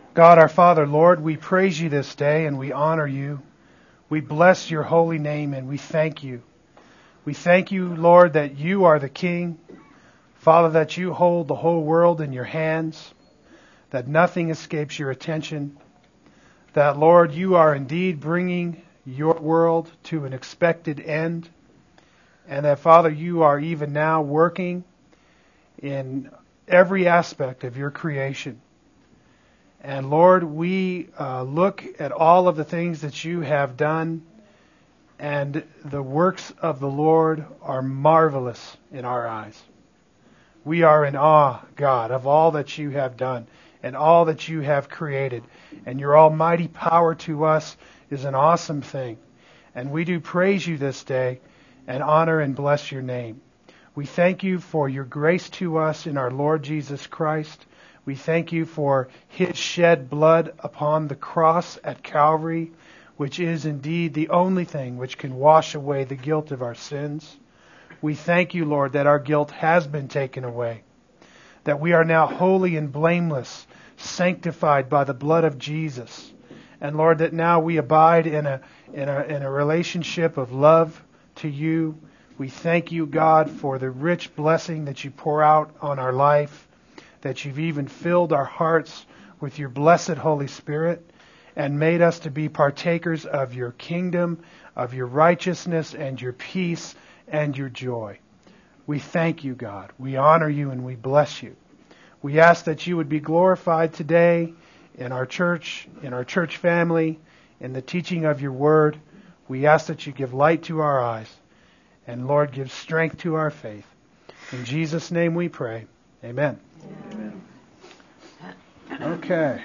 God our Father, Lord, we praise you this day and we honor you. We bless your holy name and we thank you. We thank you, Lord, that you are the King. Father, that you hold the whole world in your hands, that nothing escapes your attention, that, Lord, you are indeed bringing your world to an expected end, and that, Father, you are even now working in every aspect of your creation. And Lord, we look at all of the things that you have done, and the works of the Lord are marvelous in our eyes. We are in awe, God, of all that you have done and all that you have created. And your almighty power to us is an awesome thing. And we do praise you this day and honor and bless your name. We thank you for your grace to us in our Lord Jesus Christ. We thank you for his shed blood upon the cross at Calvary, which is indeed the only thing which can wash away the guilt of our sins. We thank you, Lord, that our guilt has been taken away, that we are now holy and blameless, sanctified by the blood of Jesus. And Lord, that now we abide in a relationship of love to you. We thank you, God, for the rich blessing that you pour out on our life, that you've even filled our hearts with your blessed Holy Spirit and made us to be partakers of your kingdom, of your righteousness and your peace and your joy. We thank you, God. We honor you and we bless you. We ask that you would be glorified today in our church family, in the teaching of your word. We ask that you give light to our eyes and, Lord, give strength to our faith. In Jesus' name we pray. Amen. Amen. Okay.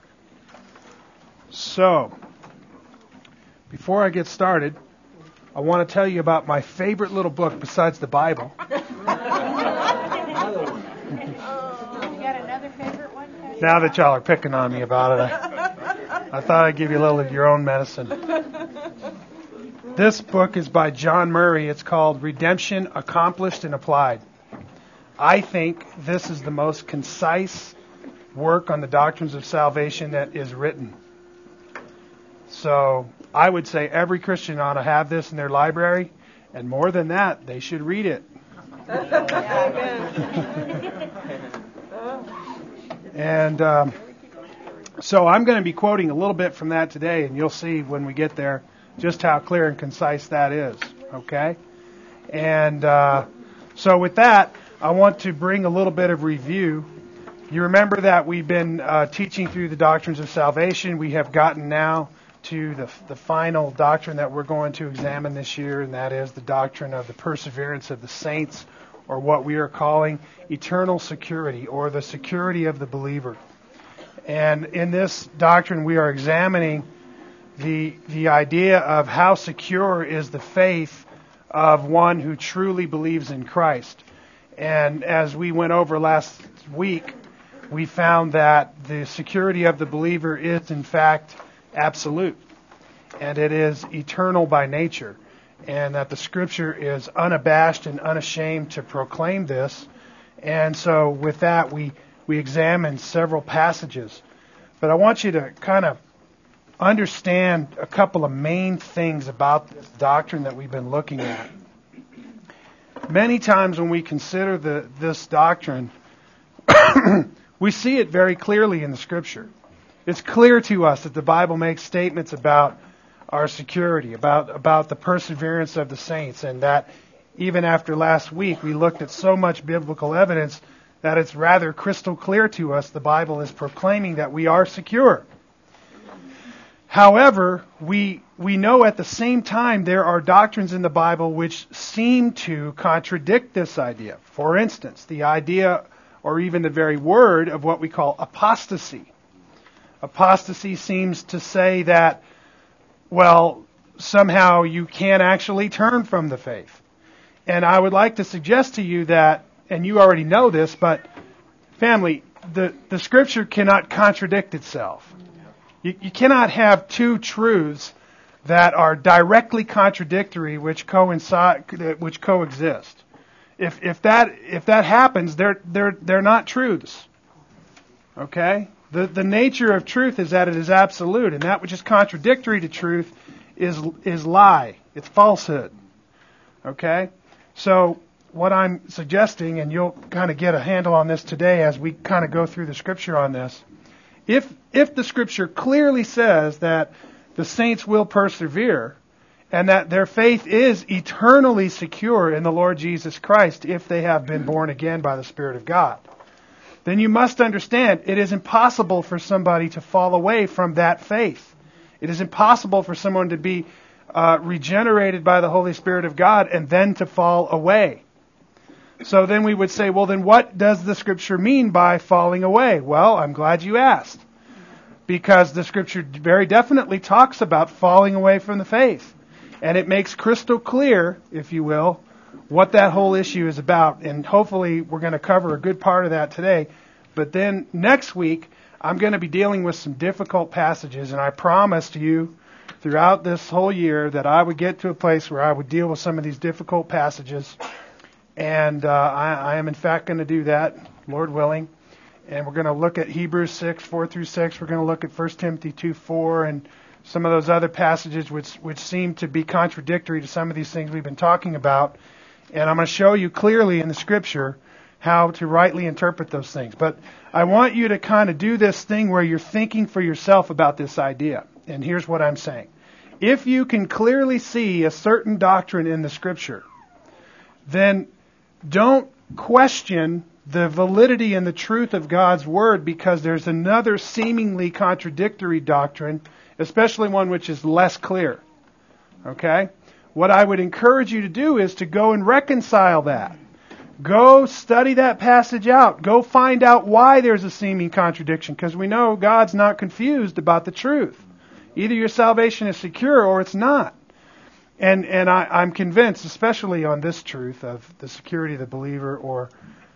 So, before I get started, I want to tell you about my favorite little book besides the Bible. You got another favorite one? Now that y'all are picking on me about it, I thought I'd give you a little of your own medicine. This book is by John Murray. It's called Redemption Accomplished and Applied. I think this is the most concise work on the doctrines of salvation that is written. So I would say every Christian ought to have this in their library, and more than that, they should read it. And so I'm going to be quoting a little bit from that today, and you'll see when we get there just how clear and concise that is. Okay? And so with that, I want to bring a little bit of review. You remember that we've been teaching through the doctrines of salvation. We have gotten now to the final doctrine that we're going to examine this year, and that is the doctrine of the perseverance of the saints, or what we are calling eternal security, or the security of the believer. And in this doctrine, we are examining the idea of how secure is the faith of one who truly believes in Christ. And as we went over last week, we found that the security of the believer is, in fact, absolute, and it is eternal by nature, and that the Scripture is unabashed and unashamed to proclaim this. And so with that, we examined several passages. But I want you to kind of understand a couple of main things about this doctrine that we've been looking at. Many times when we consider this doctrine, we see it very clearly in the Scripture. It's clear to us that the Bible makes statements about our security, about the perseverance of the saints, and that even after last week we looked at so much biblical evidence that it's rather crystal clear to us the Bible is proclaiming that we are secure. However, we know at the same time there are doctrines in the Bible which seem to contradict this idea. For instance, the idea, or even the very word, of what we call apostasy. Apostasy seems to say that, well, somehow you can't actually turn from the faith. And I would like to suggest to you that, and you already know this, but family, the Scripture cannot contradict itself. You cannot have two truths that are directly contradictory which coexist. If that happens, they're not truths. Okay? The nature of truth is that it is absolute, and that which is contradictory to truth is lie. It's falsehood. Okay? So what I'm suggesting, and you'll kind of get a handle on this today as we kind of go through the Scripture on this, if the Scripture clearly says that the saints will persevere, and that their faith is eternally secure in the Lord Jesus Christ if they have been born again by the Spirit of God, then you must understand it is impossible for somebody to fall away from that faith. It is impossible for someone to be regenerated by the Holy Spirit of God and then to fall away. So then we would say, well, then what does the Scripture mean by falling away? Well, I'm glad you asked. Because the Scripture very definitely talks about falling away from the faith. And it makes crystal clear, if you will, what that whole issue is about. And hopefully we're going to cover a good part of that today. But then next week, I'm going to be dealing with some difficult passages. And I promised you throughout this whole year that I would get to a place where I would deal with some of these difficult passages. And I am in fact going to do that, Lord willing. And we're going to look at Hebrews 6, 4 through 6. We're going to look at 1 Timothy 2, 4, and some of those other passages which seem to be contradictory to some of these things we've been talking about. And I'm going to show you clearly in the Scripture how to rightly interpret those things. But I want you to kind of do this thing where you're thinking for yourself about this idea. And here's what I'm saying. If you can clearly see a certain doctrine in the Scripture, then don't question the validity and the truth of God's Word because there's another seemingly contradictory doctrine, especially one which is less clear. Okay? What I would encourage you to do is to go and reconcile that. Go study that passage out. Go find out why there's a seeming contradiction, because we know God's not confused about the truth. Either your salvation is secure or it's not. And I'm convinced, especially on this truth of the security of the believer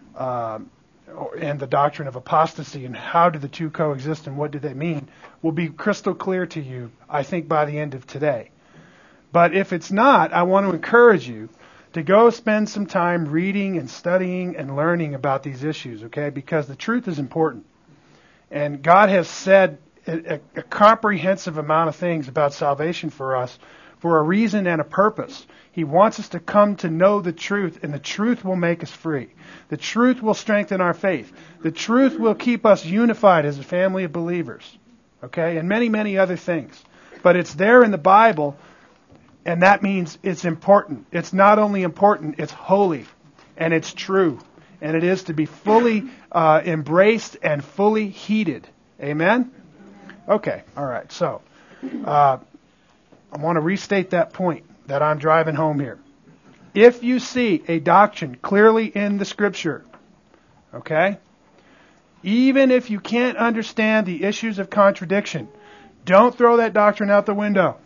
and the doctrine of apostasy and how do the two coexist and what do they mean, will be crystal clear to you, I think, by the end of today. But if it's not, I want to encourage you to go spend some time reading and studying and learning about these issues, okay? Because the truth is important. And God has said a comprehensive amount of things about salvation for us for a reason and a purpose. He wants us to come to know the truth, and the truth will make us free. The truth will strengthen our faith. The truth will keep us unified as a family of believers, okay? And many, many other things. But it's there in the Bible, and that means it's important. It's not only important, it's holy, and it's true. And it is to be fully embraced and fully heeded. Amen? Okay, all right. So, I want to restate that point that I'm driving home here. If you see a doctrine clearly in the Scripture, okay, even if you can't understand the issues of contradiction, don't throw that doctrine out the window.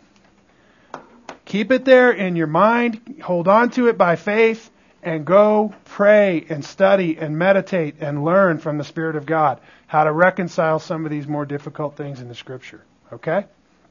Keep it there in your mind, hold on to it by faith, and go pray and study and meditate and learn from the Spirit of God how to reconcile some of these more difficult things in the Scripture. Okay?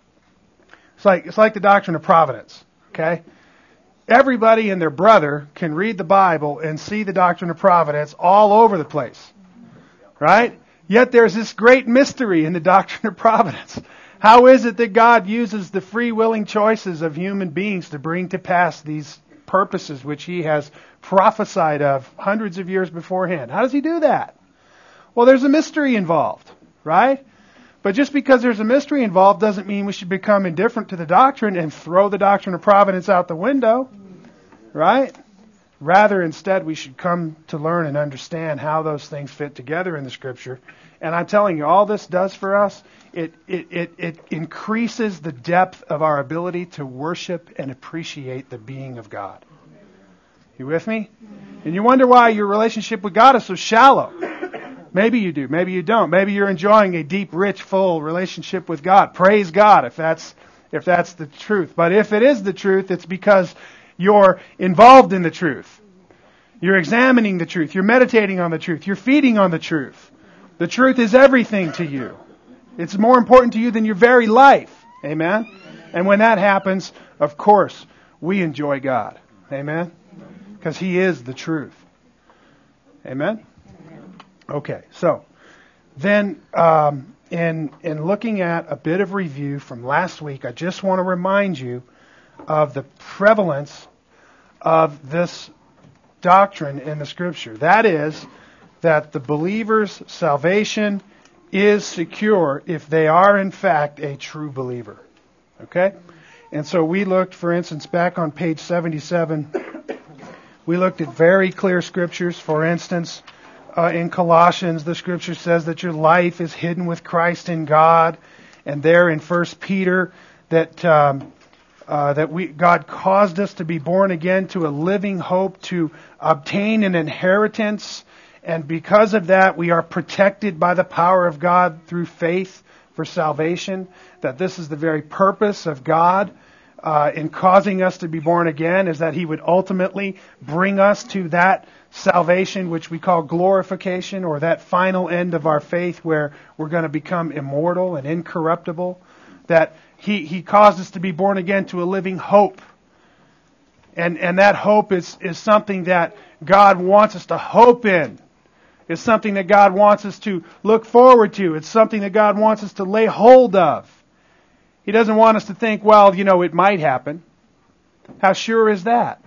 It's like the doctrine of providence. Okay? Everybody and their brother can read the Bible and see the doctrine of providence all over the place. Right? Yet there's this great mystery in the doctrine of providence. How is it that God uses the free willing choices of human beings to bring to pass these purposes which He has prophesied of hundreds of years beforehand? How does He do that? Well, there's a mystery involved, right? But just because there's a mystery involved doesn't mean we should become indifferent to the doctrine and throw the doctrine of providence out the window, right? Rather, instead, we should come to learn and understand how those things fit together in the Scripture. And I'm telling you, all this does for us, it increases the depth of our ability to worship and appreciate the being of God. You with me? And you wonder why your relationship with God is so shallow. Maybe you do, maybe you don't. Maybe you're enjoying a deep, rich, full relationship with God. Praise God if that's the truth. But if it is the truth, it's because you're involved in the truth. You're examining the truth. You're meditating on the truth. You're feeding on the truth. The truth is everything to you. It's more important to you than your very life. Amen? And when that happens, of course, we enjoy God. Amen? Because He is the truth. Amen? Okay, so then in looking at a bit of review from last week, I just want to remind you of the prevalence of this doctrine in the Scripture. That is, that the believer's salvation is secure if they are in fact a true believer. Okay? And so we looked, for instance, back on page 77, we looked at very clear scriptures. For instance, in Colossians, the scripture says that your life is hidden with Christ in God. And there in 1 Peter, that God caused us to be born again to a living hope, to obtain an inheritance. And because of that, we are protected by the power of God through faith for salvation. That this is the very purpose of God in causing us to be born again, is that He would ultimately bring us to that salvation, which we call glorification, or that final end of our faith where we're going to become immortal and incorruptible. That He caused us to be born again to a living hope. And that hope is something that God wants us to hope in. It's something that God wants us to look forward to. It's something that God wants us to lay hold of. He doesn't want us to think, well, it might happen. How sure is that?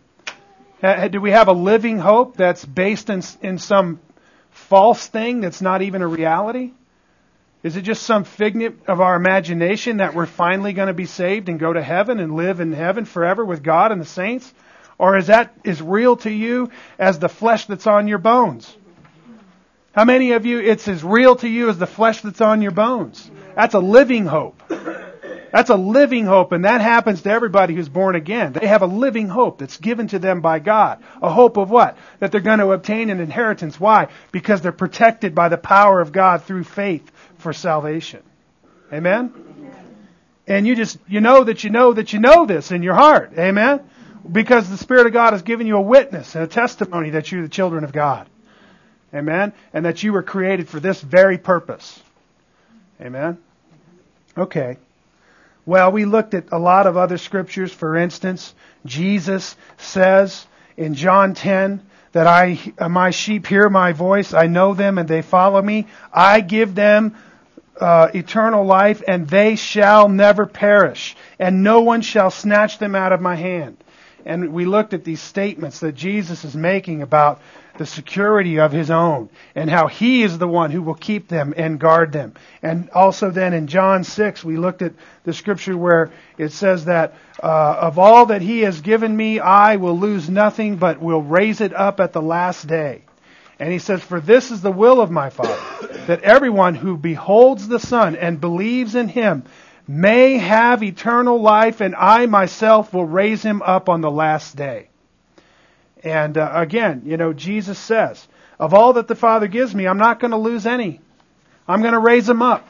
Do we have a living hope that's based in some false thing that's not even a reality? Is it just some figment of our imagination that we're finally going to be saved and go to heaven and live in heaven forever with God and the saints? Or is that as real to you as the flesh that's on your bones? How many of you, it's as real to you as the flesh that's on your bones? That's a living hope. That's a living hope, and that happens to everybody who's born again. They have a living hope that's given to them by God. A hope of what? That they're going to obtain an inheritance. Why? Because they're protected by the power of God through faith for salvation. Amen? And you know that you know this in your heart. Amen? Because the Spirit of God has given you a witness and a testimony that you're the children of God. Amen? And that you were created for this very purpose. Amen? Okay. Well, we looked at a lot of other scriptures. For instance, Jesus says in John 10 that my sheep hear my voice, I know them and they follow me. I give them eternal life and they shall never perish, and no one shall snatch them out of my hand. And we looked at these statements that Jesus is making about the security of His own and how He is the one who will keep them and guard them. And also then in John 6, we looked at the scripture where it says that of all that He has given me, I will lose nothing but will raise it up at the last day. And He says, for this is the will of my Father, that everyone who beholds the Son and believes in Him may have eternal life, and I myself will raise him up on the last day. And again, Jesus says, of all that the Father gives me, I'm not going to lose any. I'm going to raise them up.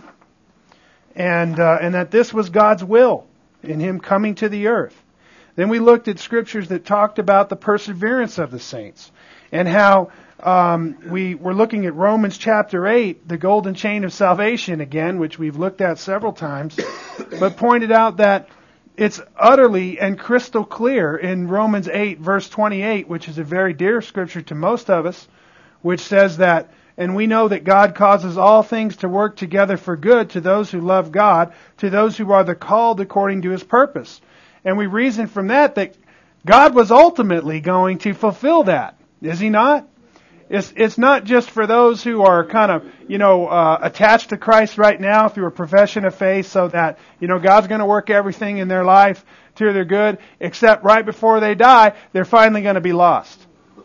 And that this was God's will in Him coming to the earth. Then we looked at scriptures that talked about the perseverance of the saints and how we were looking at Romans chapter 8, the golden chain of salvation again, which we've looked at several times, but pointed out that it's utterly and crystal clear in Romans 8, verse 28, which is a very dear scripture to most of us, which says that, and we know that God causes all things to work together for good to those who love God, to those who are the called according to His purpose. And we reason from that God was ultimately going to fulfill that. Is He not? It's not just for those who are kind of, attached to Christ right now through a profession of faith, so that, God's going to work everything in their life to their good, except right before they die, they're finally going to be lost.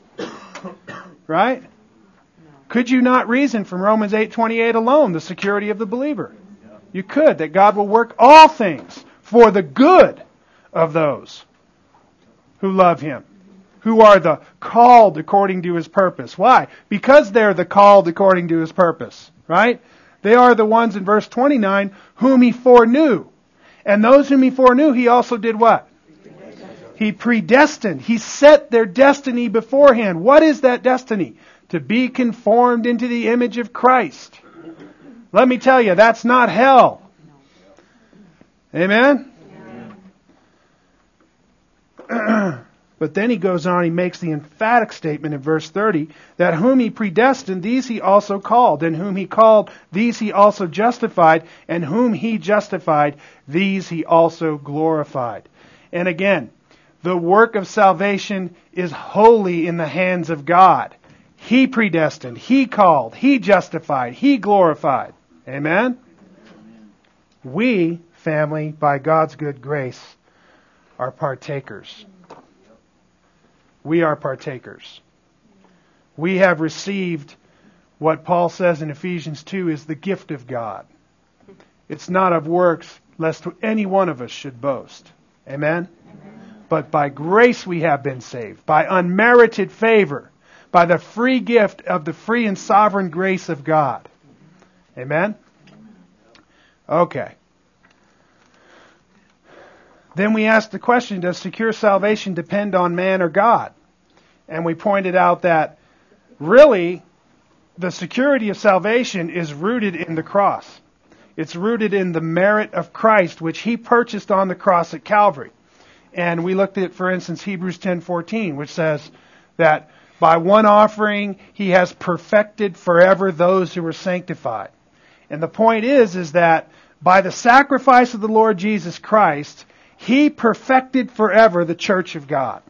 Right? Could you not reason from Romans 8:28 alone the security of the believer? You could, that God will work all things for the good of those who love Him, who are the called according to His purpose. Why? Because they're the called according to His purpose, right? They are the ones in verse 29 whom He foreknew. And those whom He foreknew, He also did what? He predestined. He set their destiny beforehand. What is that destiny? To be conformed into the image of Christ. Let me tell you, that's not hell. Amen? But then he goes on, he makes the emphatic statement in verse 30, that whom he predestined, these he also called, and whom he called, these he also justified, and whom he justified, these he also glorified. And again, the work of salvation is wholly in the hands of God. He predestined, He called, He justified, He glorified. Amen? We, family, by God's good grace, are partakers. We are partakers. We have received what Paul says in Ephesians 2 is the gift of God. It's not of works, lest any one of us should boast. Amen? But by grace we have been saved, by unmerited favor, by the free gift of the free and sovereign grace of God. Amen? Okay. Then we ask the question, does secure salvation depend on man or God? And we pointed out that really the security of salvation is rooted in the cross. It's rooted in the merit of Christ, which He purchased on the cross at Calvary. And we looked at, for instance, Hebrews 10:14, which says that by one offering He has perfected forever those who were sanctified. And the point is that by the sacrifice of the Lord Jesus Christ, He perfected forever the church of God.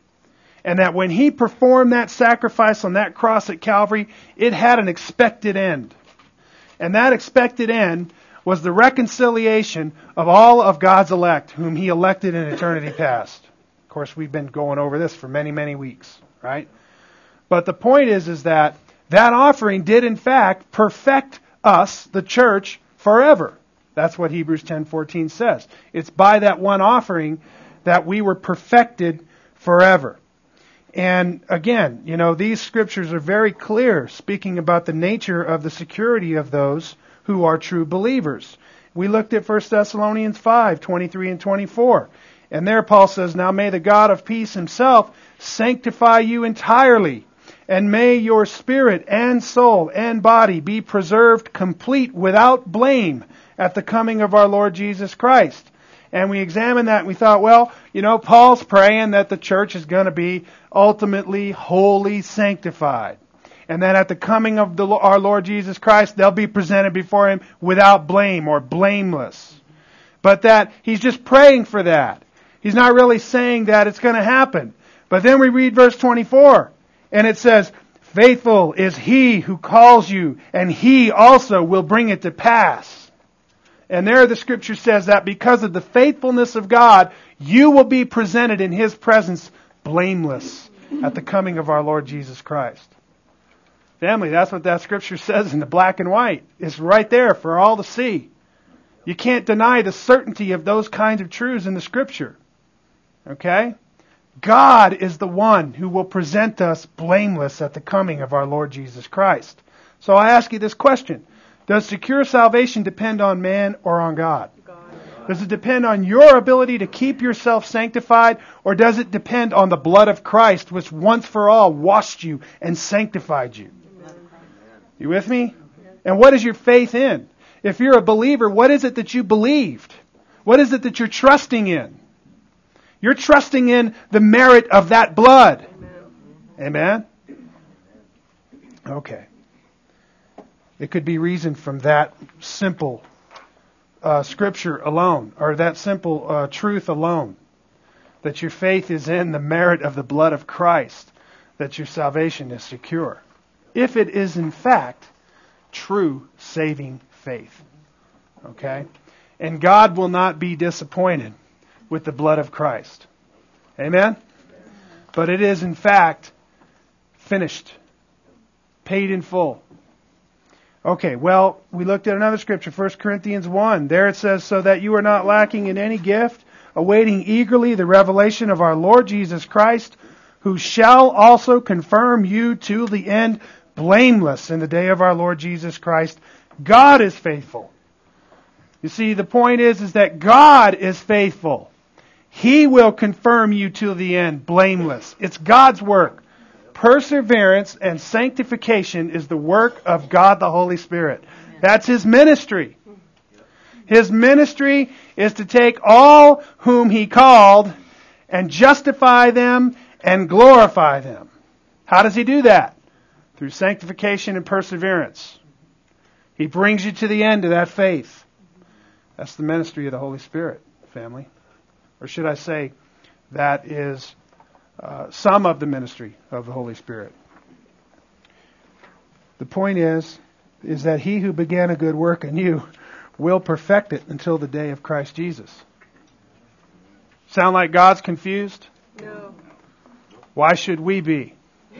And that when He performed that sacrifice on that cross at Calvary, it had an expected end. And that expected end was the reconciliation of all of God's elect, whom He elected in eternity past. Of course, we've been going over this for many, many weeks, right? But the point is that offering did in fact perfect us, the church, forever. That's what Hebrews 10:14 says. It's by that one offering that we were perfected forever. And again, these scriptures are very clear, speaking about the nature of the security of those who are true believers. We looked at 1 Thessalonians 5:23 and 24. And there Paul says, now may the God of peace Himself sanctify you entirely, and may your spirit and soul and body be preserved complete without blame at the coming of our Lord Jesus Christ. And we examined that and we thought, Paul's praying that the church is going to be ultimately wholly sanctified. And that at the coming of our Lord Jesus Christ, they'll be presented before Him without blame or blameless. But that he's just praying for that. He's not really saying that it's going to happen. But then we read verse 24, and it says, faithful is He who calls you, and He also will bring it to pass. And there the scripture says that because of the faithfulness of God, you will be presented in His presence blameless at the coming of our Lord Jesus Christ. Family, that's what that scripture says in the black and white. It's right there for all to see. You can't deny the certainty of those kinds of truths in the scripture. Okay? God is the one who will present us blameless at the coming of our Lord Jesus Christ. So I ask you this question. Does secure salvation depend on man or on God? Does it depend on your ability to keep yourself sanctified, or does it depend on the blood of Christ, which once for all washed you and sanctified you? You with me? And what is your faith in? If you're a believer, what is it that you believed? What is it that you're trusting in? You're trusting in the merit of that blood. Amen? Okay. It could be reasoned from that simple scripture alone, or that simple truth alone, that your faith is in the merit of the blood of Christ, that your salvation is secure. If it is in fact true saving faith. Okay? And God will not be disappointed with the blood of Christ. Amen? But it is in fact finished, paid in full. Okay, well, we looked at another scripture, 1 Corinthians 1. There it says, so that you are not lacking in any gift, awaiting eagerly the revelation of our Lord Jesus Christ, who shall also confirm you to the end blameless in the day of our Lord Jesus Christ. God is faithful. You see, the point is that God is faithful. He will confirm you to the end blameless. It's God's work. Perseverance and sanctification is the work of God the Holy Spirit. That's His ministry. His ministry is to take all whom He called and justify them and glorify them. How does He do that? Through sanctification and perseverance. He brings you to the end of that faith. That's the ministry of the Holy Spirit, family. Or should I say, that is some of the ministry of the Holy Spirit. The point is that He who began a good work in you will perfect it until the day of Christ Jesus. Sound like God's confused? No. Why should we be?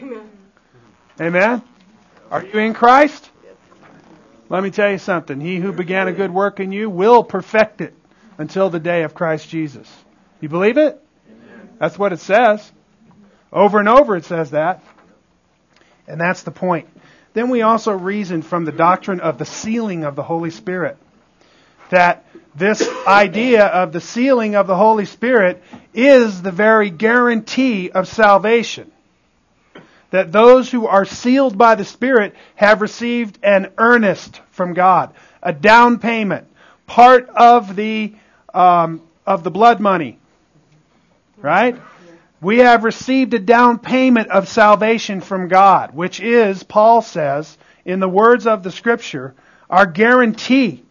Amen? Are you in Christ? Let me tell you something. He who began a good work in you will perfect it until the day of Christ Jesus. You believe it? Amen. That's what it says. Over and over it says that. And that's the point. Then we also reason from the doctrine of the sealing of the Holy Spirit that this idea of the sealing of the Holy Spirit is the very guarantee of salvation. That those who are sealed by the Spirit have received an earnest from God, a down payment, part of the blood money, right? We have received a down payment of salvation from God, which is, Paul says, in the words of the Scripture, our guarantee,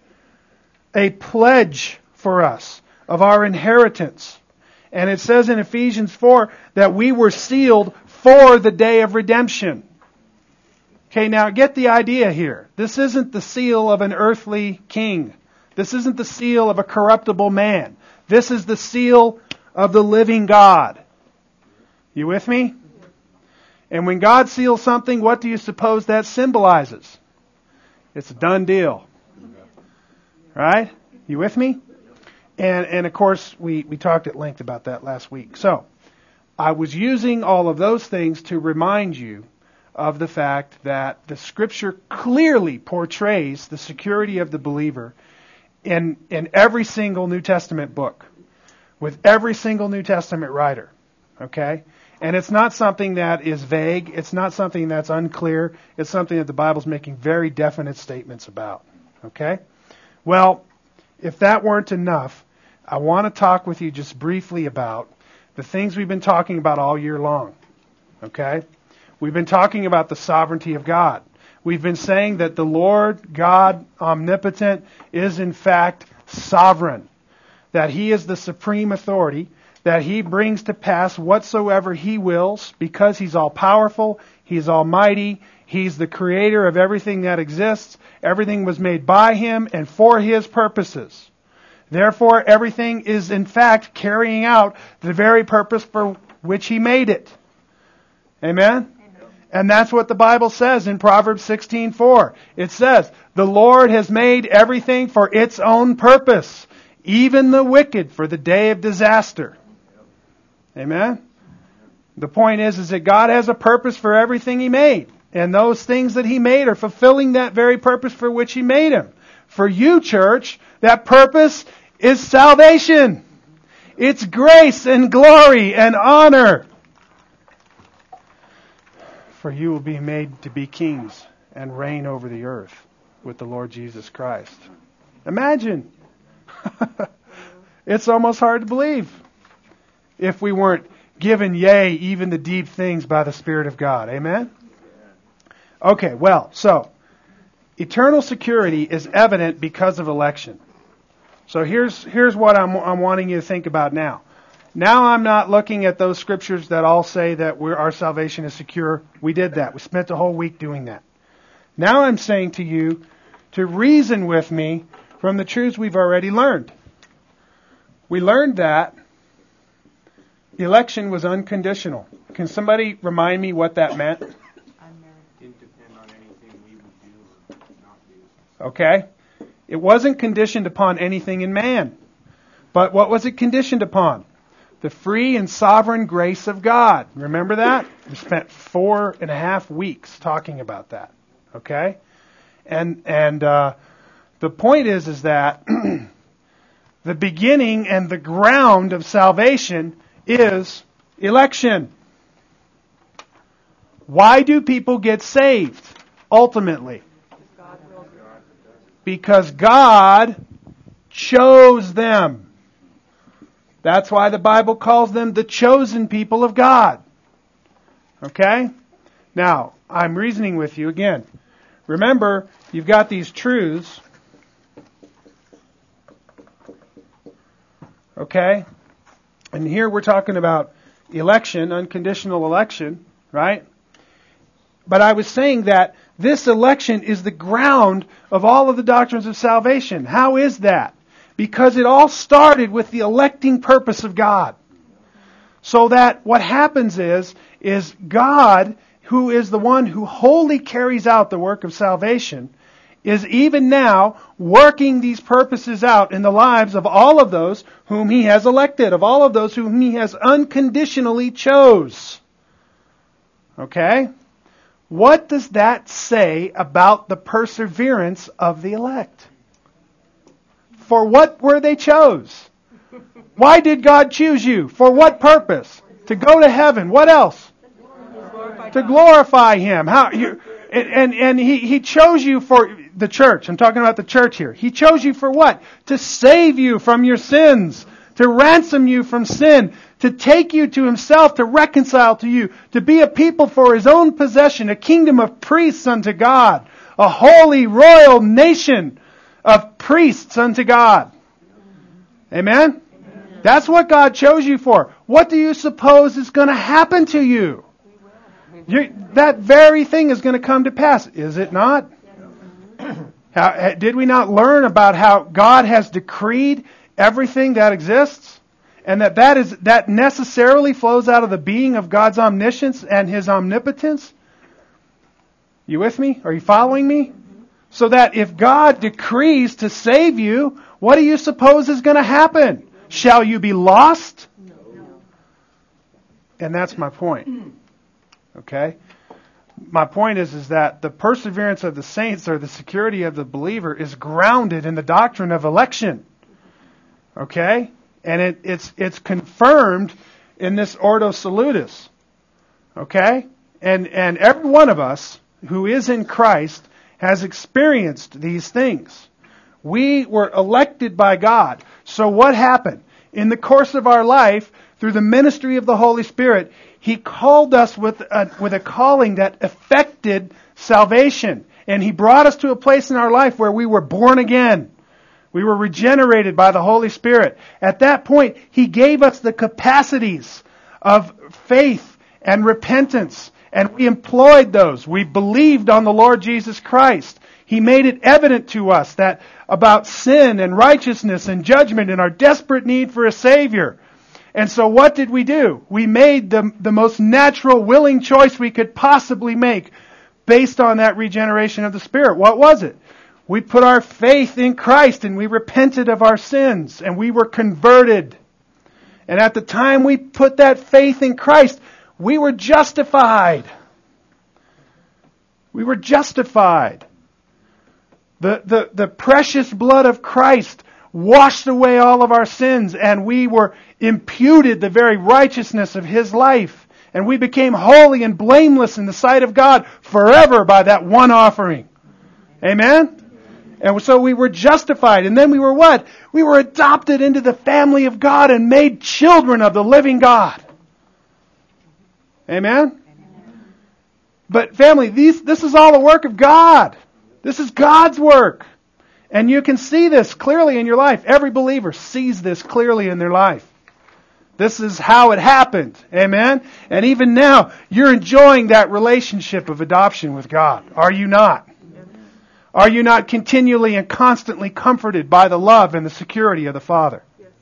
a pledge for us of our inheritance. And it says in Ephesians 4 that we were sealed for the day of redemption. Okay, now get the idea here. This isn't the seal of an earthly king. This isn't the seal of a corruptible man. This is the seal of the living God. You with me? And when God seals something, what do you suppose that symbolizes? It's a done deal. Right? You with me? And of course, we talked at length about that last week. So, I was using all of those things to remind you of the fact that the Scripture clearly portrays the security of the believer in every single New Testament book, with every single New Testament writer. Okay? And it's not something that is vague. It's not something that's unclear. It's something that the Bible's making very definite statements about. Okay? Well, if that weren't enough, I want to talk with you just briefly about the things we've been talking about all year long. Okay? We've been talking about the sovereignty of God. We've been saying that the Lord God omnipotent is in fact sovereign. That He is the supreme authority. That He brings to pass whatsoever He wills because He's all powerful. He's almighty. He's the creator of everything that exists. Everything was made by Him and for His purposes. Therefore, everything is in fact carrying out the very purpose for which He made it. Amen? And that's what the Bible says in Proverbs 16:4. It says, "The Lord has made everything for its own purpose, even the wicked for the day of disaster." Amen? The point is that God has a purpose for everything He made. And those things that He made are fulfilling that very purpose for which He made them. For you, church, that purpose is salvation. It's grace and glory and honor. For you will be made to be kings and reign over the earth with the Lord Jesus Christ. Imagine. It's almost hard to believe if we weren't given, yea, even the deep things by the Spirit of God. Amen? Okay, well, so eternal security is evident because of election. So here's what I'm wanting you to think about now. Now I'm not looking at those scriptures that all say that our salvation is secure. We did that. We spent the whole week doing that. Now I'm saying to you to reason with me from the truths we've already learned. We learned that election was unconditional. Can somebody remind me what that meant? Didn't depend on anything we would do or not do. Okay. It wasn't conditioned upon anything in man. But what was it conditioned upon? The free and sovereign grace of God. Remember that? We spent 4.5 weeks talking about that. Okay? And the point is that the beginning and the ground of salvation is election. Why do people get saved ultimately? Because God chose them. That's why the Bible calls them the chosen people of God. Okay? Now, I'm reasoning with you again. Remember, you've got these truths. Okay? And here we're talking about election, unconditional election, right? But I was saying that this election is the ground of all of the doctrines of salvation. How is that? Because it all started with the electing purpose of God. So that what happens is God, who is the one who wholly carries out the work of salvation, is even now working these purposes out in the lives of all of those whom He has elected, of all of those whom He has unconditionally chose. Okay? What does that say about the perseverance of the elect? For what were they chose? Why did God choose you? For what purpose? To go to heaven. What else? To glorify Him. And He chose you for the church. I'm talking about the church here. He chose you for what? To save you from your sins. To ransom you from sin. To take you to Himself. To reconcile to you. To be a people for His own possession. A kingdom of priests unto God. A holy royal nation of priests unto God. Amen? That's what God chose you for. What do you suppose is going to happen to you? That very thing is going to come to pass, is it not? Did we not learn about how God has decreed everything that exists? And that necessarily flows out of the being of God's omniscience and His omnipotence? You with me? Are you following me? So that if God decrees to save you, what do you suppose is going to happen? Shall you be lost? No. And that's my point. Okay? My point is that the perseverance of the saints, or the security of the believer, is grounded in the doctrine of election. Okay? And it's confirmed in this Ordo Salutis. Okay? And every one of us who is in Christ has experienced these things. We were elected by God. So what happened? In the course of our life, through the ministry of the Holy Spirit, He called us with a calling that affected salvation. And He brought us to a place in our life where we were born again. We were regenerated by the Holy Spirit. At that point, He gave us the capacities of faith and repentance. And we employed those. We believed on the Lord Jesus Christ. He made it evident to us that about sin and righteousness and judgment and our desperate need for a Savior. And so what did we do? We made the most natural, willing choice we could possibly make based on that regeneration of the Spirit. What was it? We put our faith in Christ and we repented of our sins and we were converted. And at the time we put that faith in Christ, we were justified. We were justified. The precious blood of Christ washed away all of our sins, and we were imputed the very righteousness of His life. And we became holy and blameless in the sight of God forever by that one offering. Amen? And so we were justified. And then we were what? We were adopted into the family of God and made children of the living God. Amen? But family, this is all the work of God. This is God's work. And you can see this clearly in your life. Every believer sees this clearly in their life. This is how it happened. Amen? And even now, you're enjoying that relationship of adoption with God. Are you not? Are you not continually and constantly comforted by the love and the security of the Father?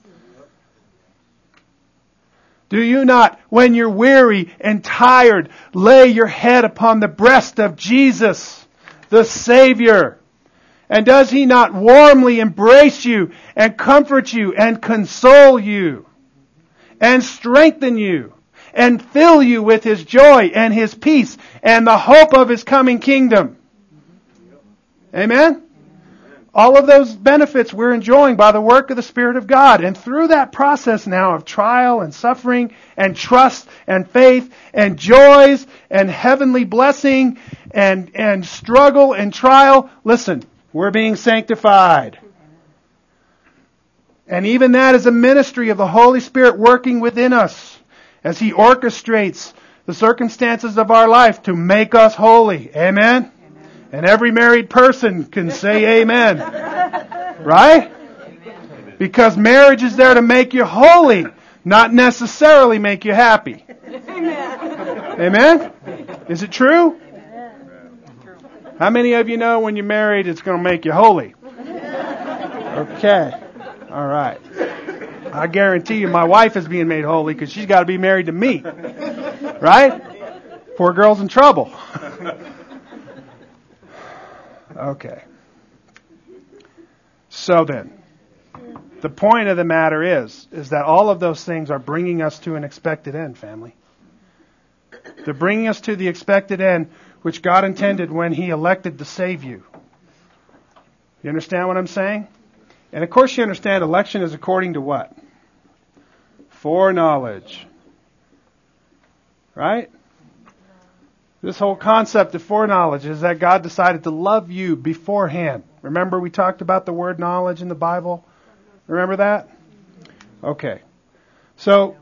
Do you not, when you're weary and tired, lay your head upon the breast of Jesus, the Savior? And does He not warmly embrace you and comfort you and console you and strengthen you and fill you with His joy and His peace and the hope of His coming kingdom? Amen? All of those benefits we're enjoying by the work of the Spirit of God. And through that process now of trial and suffering and trust and faith and joys and heavenly blessing and struggle and trial, listen, we're being sanctified. And even that is a ministry of the Holy Spirit working within us as He orchestrates the circumstances of our life to make us holy. Amen? And every married person can say amen. Right? Because marriage is there to make you holy, not necessarily make you happy. Amen? Is it true? How many of you know when you're married it's going to make you holy? Okay. All right. I guarantee you my wife is being made holy because she's got to be married to me. Right? Poor girl's in trouble. Okay. So then, the point of the matter is that all of those things are bringing us to an expected end, family. They're bringing us to the expected end which God intended when He elected to save you. You understand what I'm saying? And of course you understand election is according to what? Foreknowledge. Right? This whole concept of foreknowledge is that God decided to love you beforehand. Remember we talked about the word knowledge in the Bible? Remember that? Okay. So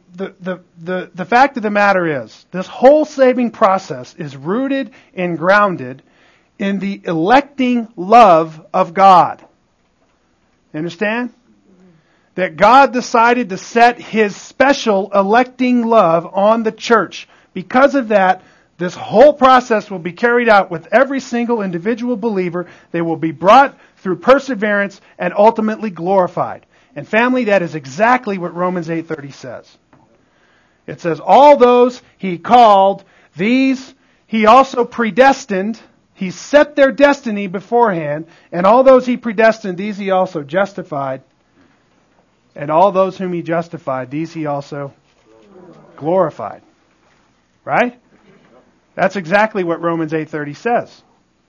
the fact of the matter is, this whole saving process is rooted and grounded in the electing love of God. You understand? That God decided to set His special electing love on the church. Because of that, this whole process will be carried out with every single individual believer. They will be brought through perseverance and ultimately glorified. And family, that is exactly what Romans 8:30 says. It says, all those He called, these He also predestined. He set their destiny beforehand. And all those He predestined, these He also justified. And all those whom He justified, these He also glorified. Right? That's exactly what Romans 8:30 says.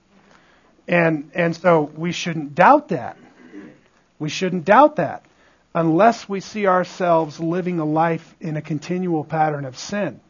And so we shouldn't doubt that. We shouldn't doubt that unless we see ourselves living a life in a continual pattern of sin.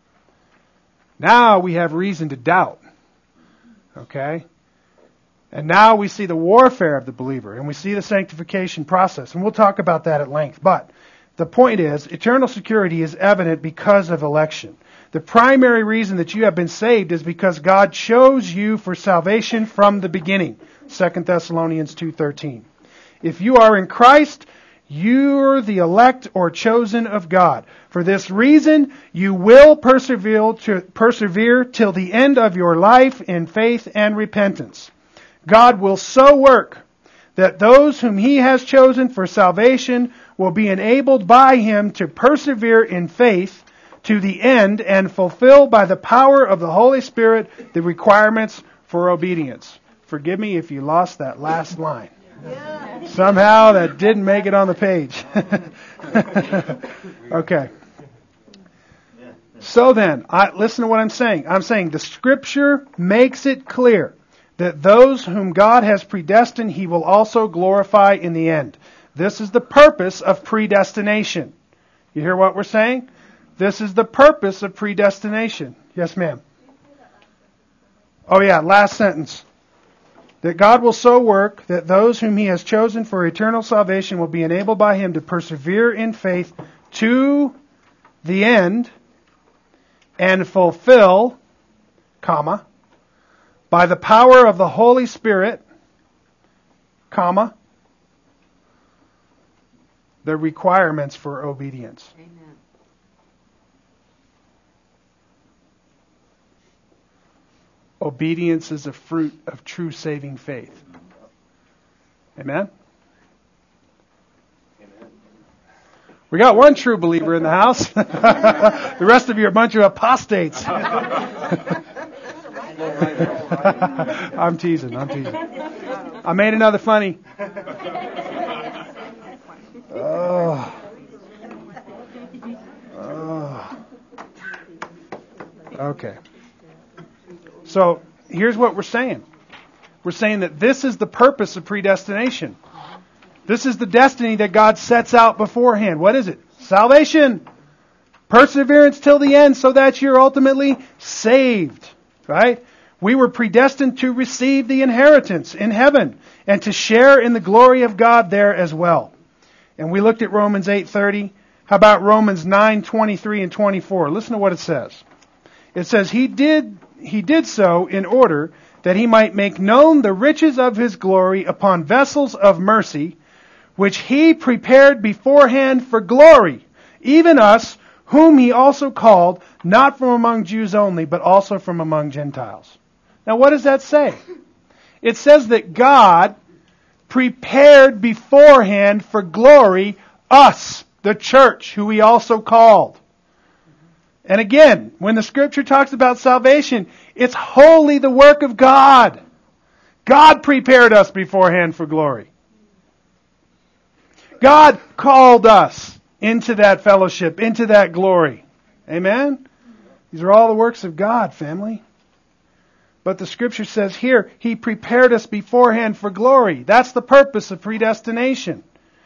Now we have reason to doubt. Okay? And now we see the warfare of the believer, and we see the sanctification process, and we'll talk about that at length. But the point is, eternal security is evident because of election. The primary reason that you have been saved is because God chose you for salvation from the beginning. 2 Thessalonians 2:13. If you are in Christ, you're the elect or chosen of God. For this reason, you will persevere till the end of your life in faith and repentance. God will so work that those whom He has chosen for salvation will be enabled by Him to persevere in faith to the end and fulfill by the power of the Holy Spirit the requirements for obedience. Forgive me if you lost that last line. Somehow that didn't make it on the page. Okay. So then, listen to what I'm saying. I'm saying the Scripture makes it clear that those whom God has predestined, He will also glorify in the end. This is the purpose of predestination. You hear what we're saying? This is the purpose of predestination. Yes, ma'am. Oh yeah, last sentence. That God will so work that those whom He has chosen for eternal salvation will be enabled by Him to persevere in faith to the end and fulfill, comma, by the power of the Holy Spirit, comma, the requirements for obedience. Amen. Obedience is a fruit of true saving faith. Amen? We got one true believer in the house. The rest of you are a bunch of apostates. I'm teasing. I made another funny. Okay. So, here's what we're saying. We're saying that this is the purpose of predestination. This is the destiny that God sets out beforehand. What is it? Salvation. Perseverance till the end so that you're ultimately saved. Right? We were predestined to receive the inheritance in heaven and to share in the glory of God there as well. And we looked at Romans 8:30. How about Romans 9:23 and 24? Listen to what it says. It says, He did so in order that He might make known the riches of His glory upon vessels of mercy, which He prepared beforehand for glory, even us, whom He also called, not from among Jews only, but also from among Gentiles. Now what does that say? It says that God prepared beforehand for glory us, the church, who He also called. And again, when the Scripture talks about salvation, it's wholly the work of God. God prepared us beforehand for glory. God called us into that fellowship, into that glory. Amen? These are all the works of God, family. But the Scripture says here, He prepared us beforehand for glory. That's the purpose of predestination.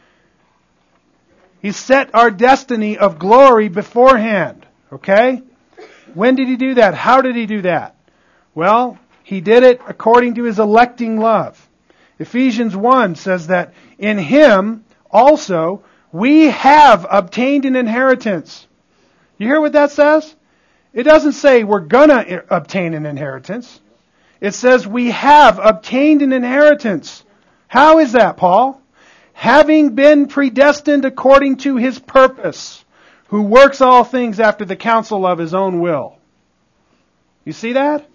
He set our destiny of glory beforehand. Okay? When did He do that? How did He do that? Well, He did it according to His electing love. Ephesians 1 says that in Him also we have obtained an inheritance. You hear what that says? It doesn't say we're gonna obtain an inheritance. It says we have obtained an inheritance. How is that, Paul? Having been predestined according to His purpose, who works all things after the counsel of His own will. You see that?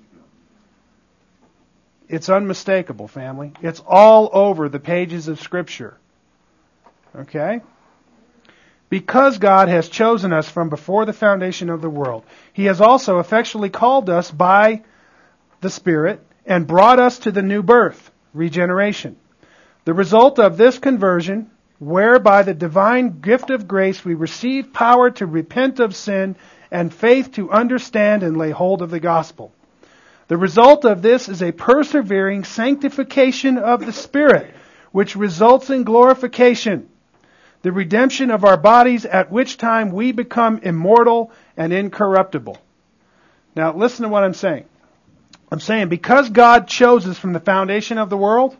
It's unmistakable, family. It's all over the pages of Scripture. Okay? Because God has chosen us from before the foundation of the world, He has also effectually called us by the Spirit and brought us to the new birth, regeneration. The result of this conversion, whereby the divine gift of grace we receive power to repent of sin and faith to understand and lay hold of the gospel. The result of this is a persevering sanctification of the Spirit, which results in glorification, the redemption of our bodies, at which time we become immortal and incorruptible. Now listen to what I'm saying. I'm saying because God chose us from the foundation of the world,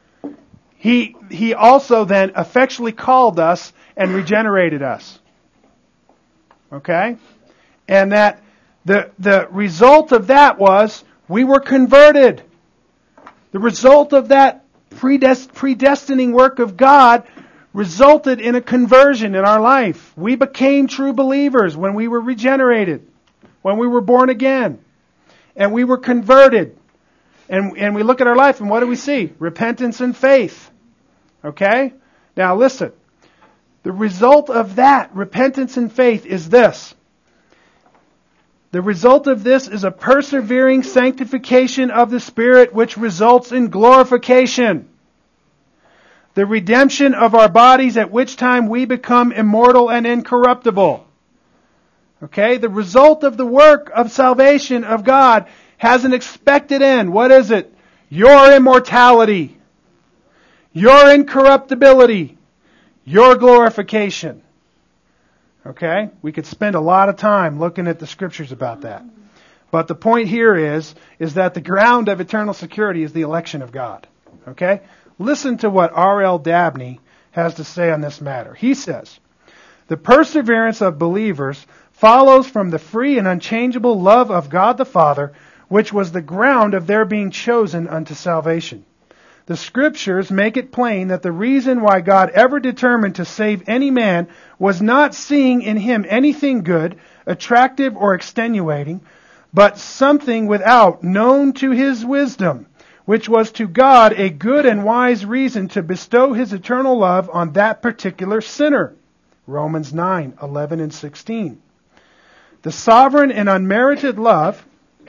He also then effectually called us and regenerated us. Okay? And that the result of that was we were converted. The result of that predestining work of God resulted in a conversion in our life. We became true believers when we were regenerated, when we were born again, and we were converted. And we look at our life and what do we see? Repentance and faith. Okay? Now listen. The result of that repentance and faith is this. The result of this is a persevering sanctification of the Spirit, which results in glorification. The redemption of our bodies, at which time we become immortal and incorruptible. Okay? The result of the work of salvation of God has an expected end. What is it? Your immortality. Your incorruptibility. Your glorification. Okay? We could spend a lot of time looking at the Scriptures about that. But the point here is that the ground of eternal security is the election of God. Okay? Listen to what R.L. Dabney has to say on this matter. He says, the perseverance of believers follows from the free and unchangeable love of God the Father, which was the ground of their being chosen unto salvation. The Scriptures make it plain that the reason why God ever determined to save any man was not seeing in him anything good, attractive, or extenuating, but something without, known to His wisdom, which was to God a good and wise reason to bestow His eternal love on that particular sinner. Romans 9:11 and 16. This sovereign and unmerited love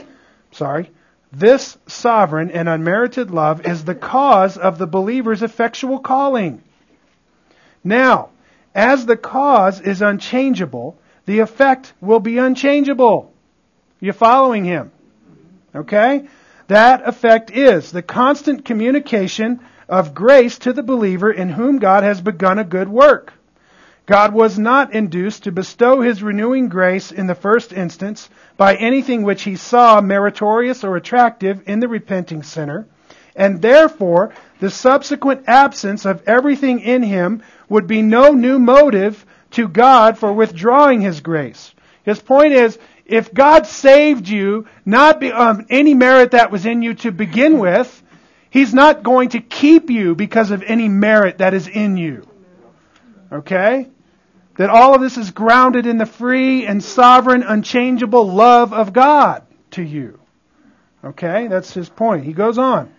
is the cause of the believer's effectual calling. Now, as the cause is unchangeable, the effect will be unchangeable. You following him? Okay? That effect is the constant communication of grace to the believer in whom God has begun a good work. God was not induced to bestow His renewing grace in the first instance by anything which He saw meritorious or attractive in the repenting sinner, and therefore the subsequent absence of everything in him would be no new motive to God for withdrawing His grace. His point is, if God saved you, not any merit that was in you to begin with, He's not going to keep you because of any merit that is in you. Okay? That all of this is grounded in the free and sovereign, unchangeable love of God to you. Okay? That's his point. He goes on.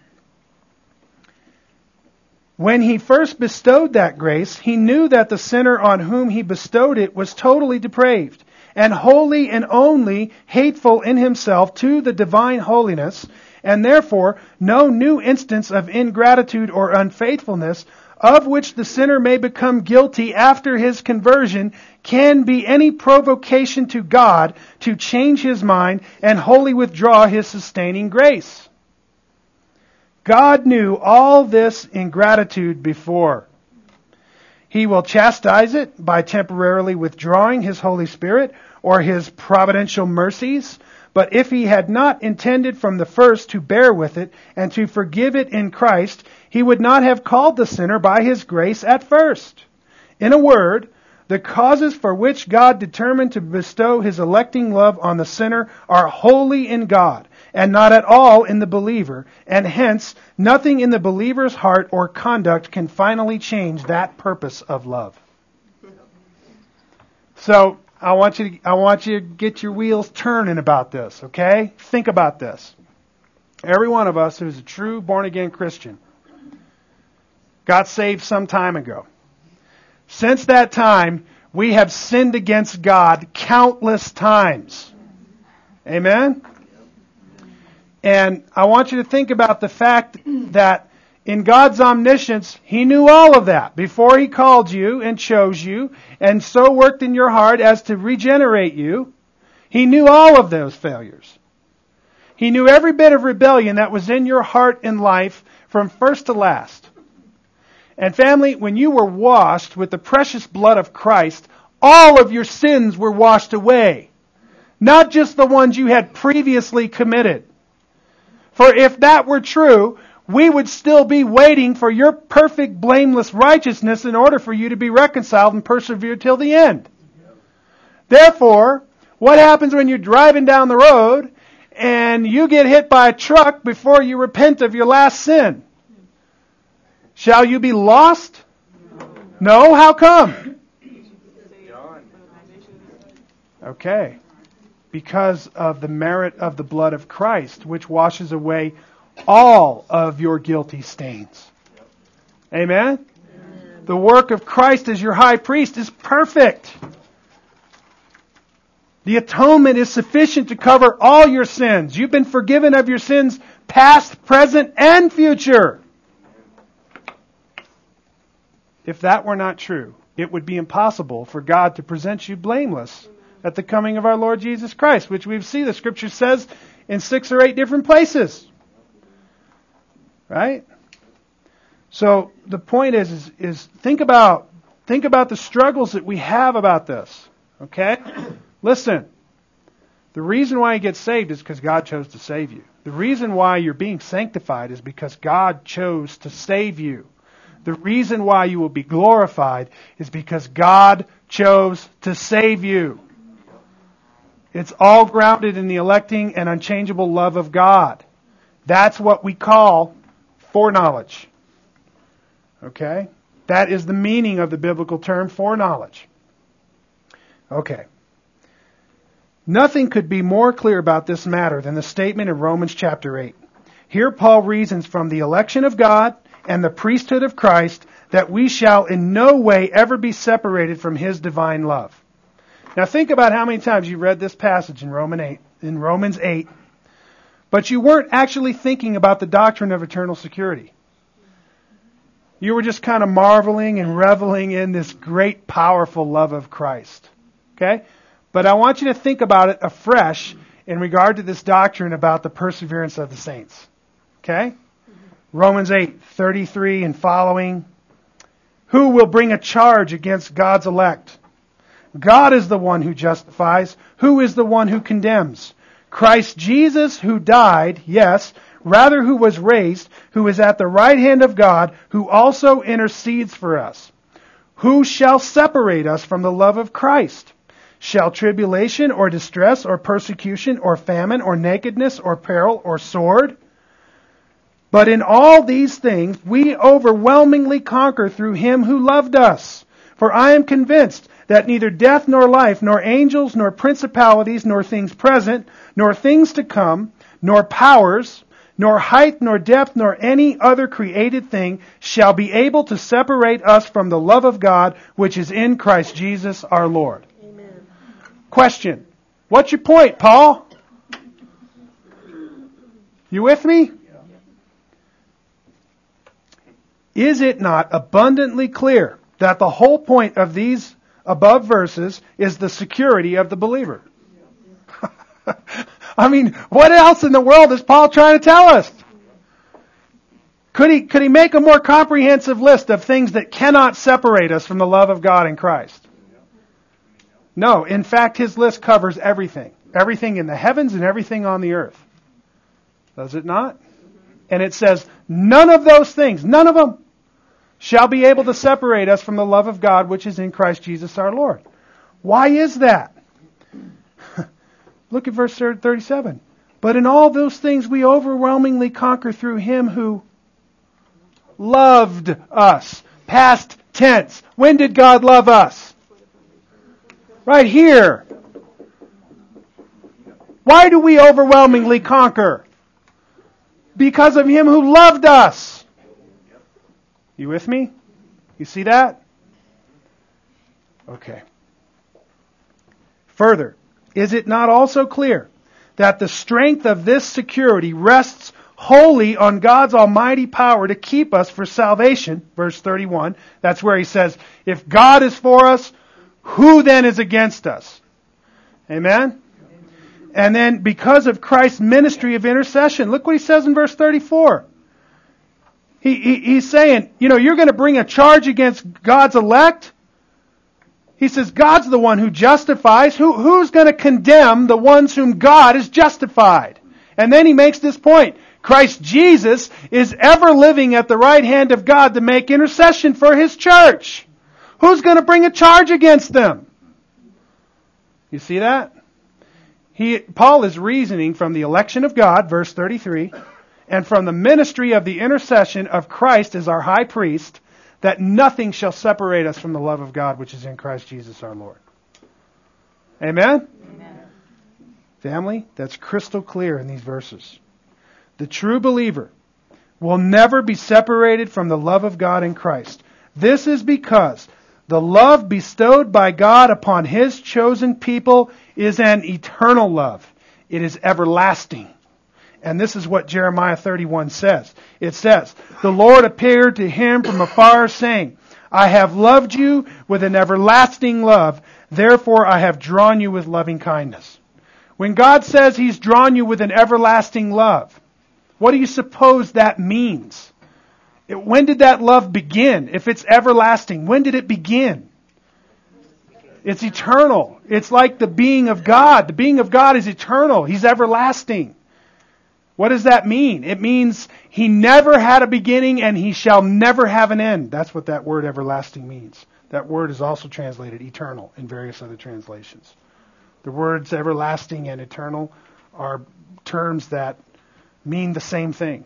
When He first bestowed that grace, He knew that the sinner on whom He bestowed it was totally depraved, and wholly and only hateful in himself to the divine holiness, and therefore no new instance of ingratitude or unfaithfulness of which the sinner may become guilty after his conversion can be any provocation to God to change His mind and wholly withdraw His sustaining grace. God knew all this ingratitude before. He will chastise it by temporarily withdrawing His Holy Spirit or His providential mercies. But if He had not intended from the first to bear with it and to forgive it in Christ, He would not have called the sinner by His grace at first. In a word, the causes for which God determined to bestow His electing love on the sinner are wholly in God, and not at all in the believer, and hence nothing in the believer's heart or conduct can finally change that purpose of love. So, I want you to get your wheels turning about this, okay? Think about this. Every one of us who's a true born-again Christian got saved some time ago. Since that time, we have sinned against God countless times. Amen? And I want you to think about the fact that in God's omniscience, He knew all of that before He called you and chose you and so worked in your heart as to regenerate you. He knew all of those failures. He knew every bit of rebellion that was in your heart and life from first to last. And family, when you were washed with the precious blood of Christ, all of your sins were washed away. Not just the ones you had previously committed. For if that were true, we would still be waiting for your perfect, blameless righteousness in order for you to be reconciled and persevere till the end. Therefore, what happens when you're driving down the road and you get hit by a truck before you repent of your last sin? Shall you be lost? No? How come? Okay. Because of the merit of the blood of Christ, which washes away all of your guilty stains. Amen? The work of Christ as your high priest is perfect. The atonement is sufficient to cover all your sins. You've been forgiven of your sins past, present, and future. If that were not true, it would be impossible for God to present you blameless at the coming of our Lord Jesus Christ, which we see the Scripture says in 6 or 8 different places. Right? So the point is think about the struggles that we have about this. Okay? Listen. The reason why you get saved is because God chose to save you. The reason why you're being sanctified is because God chose to save you. The reason why you will be glorified is because God chose to save you. It's all grounded in the electing and unchangeable love of God. That's what we call foreknowledge. Okay? That is the meaning of the biblical term foreknowledge. Okay. Nothing could be more clear about this matter than the statement in Romans chapter 8. Here Paul reasons from the election of God and the priesthood of Christ that we shall in no way ever be separated from His divine love. Now think about how many times you read this passage in Romans 8, but you weren't actually thinking about the doctrine of eternal security. You were just kind of marveling and reveling in this great, powerful love of Christ. Okay? But I want you to think about it afresh in regard to this doctrine about the perseverance of the saints. Okay? Romans 8:33 and following. Who will bring a charge against God's elect? God is the one who justifies. Who is the one who condemns? Christ Jesus, who died, yes, rather who was raised, who is at the right hand of God, who also intercedes for us. Who shall separate us from the love of Christ? Shall tribulation or distress or persecution or famine or nakedness or peril or sword? But in all these things we overwhelmingly conquer through Him who loved us. For I am convinced that neither death nor life, nor angels, nor principalities, nor things present, nor things to come, nor powers, nor height, nor depth, nor any other created thing shall be able to separate us from the love of God which is in Christ Jesus our Lord. Amen. Question. What's your point, Paul? You with me? Is it not abundantly clear that the whole point of these above verses is the security of the believer? I mean, what else in the world is Paul trying to tell us? Could he make a more comprehensive list of things that cannot separate us from the love of God in Christ? No. In fact, his list covers everything. Everything in the heavens and everything on the earth. Does it not? And it says, none of those things, none of them, shall be able to separate us from the love of God which is in Christ Jesus our Lord. Why is that? Look at verse 37. But in all those things we overwhelmingly conquer through Him who loved us. Past tense. When did God love us? Right here. Why do we overwhelmingly conquer? Because of Him who loved us. You with me? You see that? Okay. Further, is it not also clear that the strength of this security rests wholly on God's almighty power to keep us for salvation? Verse 31, that's where he says, if God is for us, who then is against us? Amen? And then because of Christ's ministry of intercession, look what he says in verse 34. He's saying, you're going to bring a charge against God's elect? He says, God's the one who justifies. Who's going to condemn the ones whom God has justified? And then he makes this point. Christ Jesus is ever living at the right hand of God to make intercession for His church. Who's going to bring a charge against them? You see that? Paul is reasoning from the election of God, verse 33, and from the ministry of the intercession of Christ as our high priest, that nothing shall separate us from the love of God which is in Christ Jesus our Lord. Amen? Amen. Family, that's crystal clear in these verses. The true believer will never be separated from the love of God in Christ. This is because the love bestowed by God upon His chosen people is an eternal love. It is everlasting. And this is what Jeremiah 31 says. It says, the Lord appeared to him from afar, saying, I have loved you with an everlasting love. Therefore I have drawn you with loving kindness. When God says He's drawn you with an everlasting love, what do you suppose that means? When did that love begin? If it's everlasting, when did it begin? It's eternal. It's like the being of God. The being of God is eternal. He's everlasting. What does that mean? It means He never had a beginning and He shall never have an end. That's what that word everlasting means. That word is also translated eternal in various other translations. The words everlasting and eternal are terms that mean the same thing.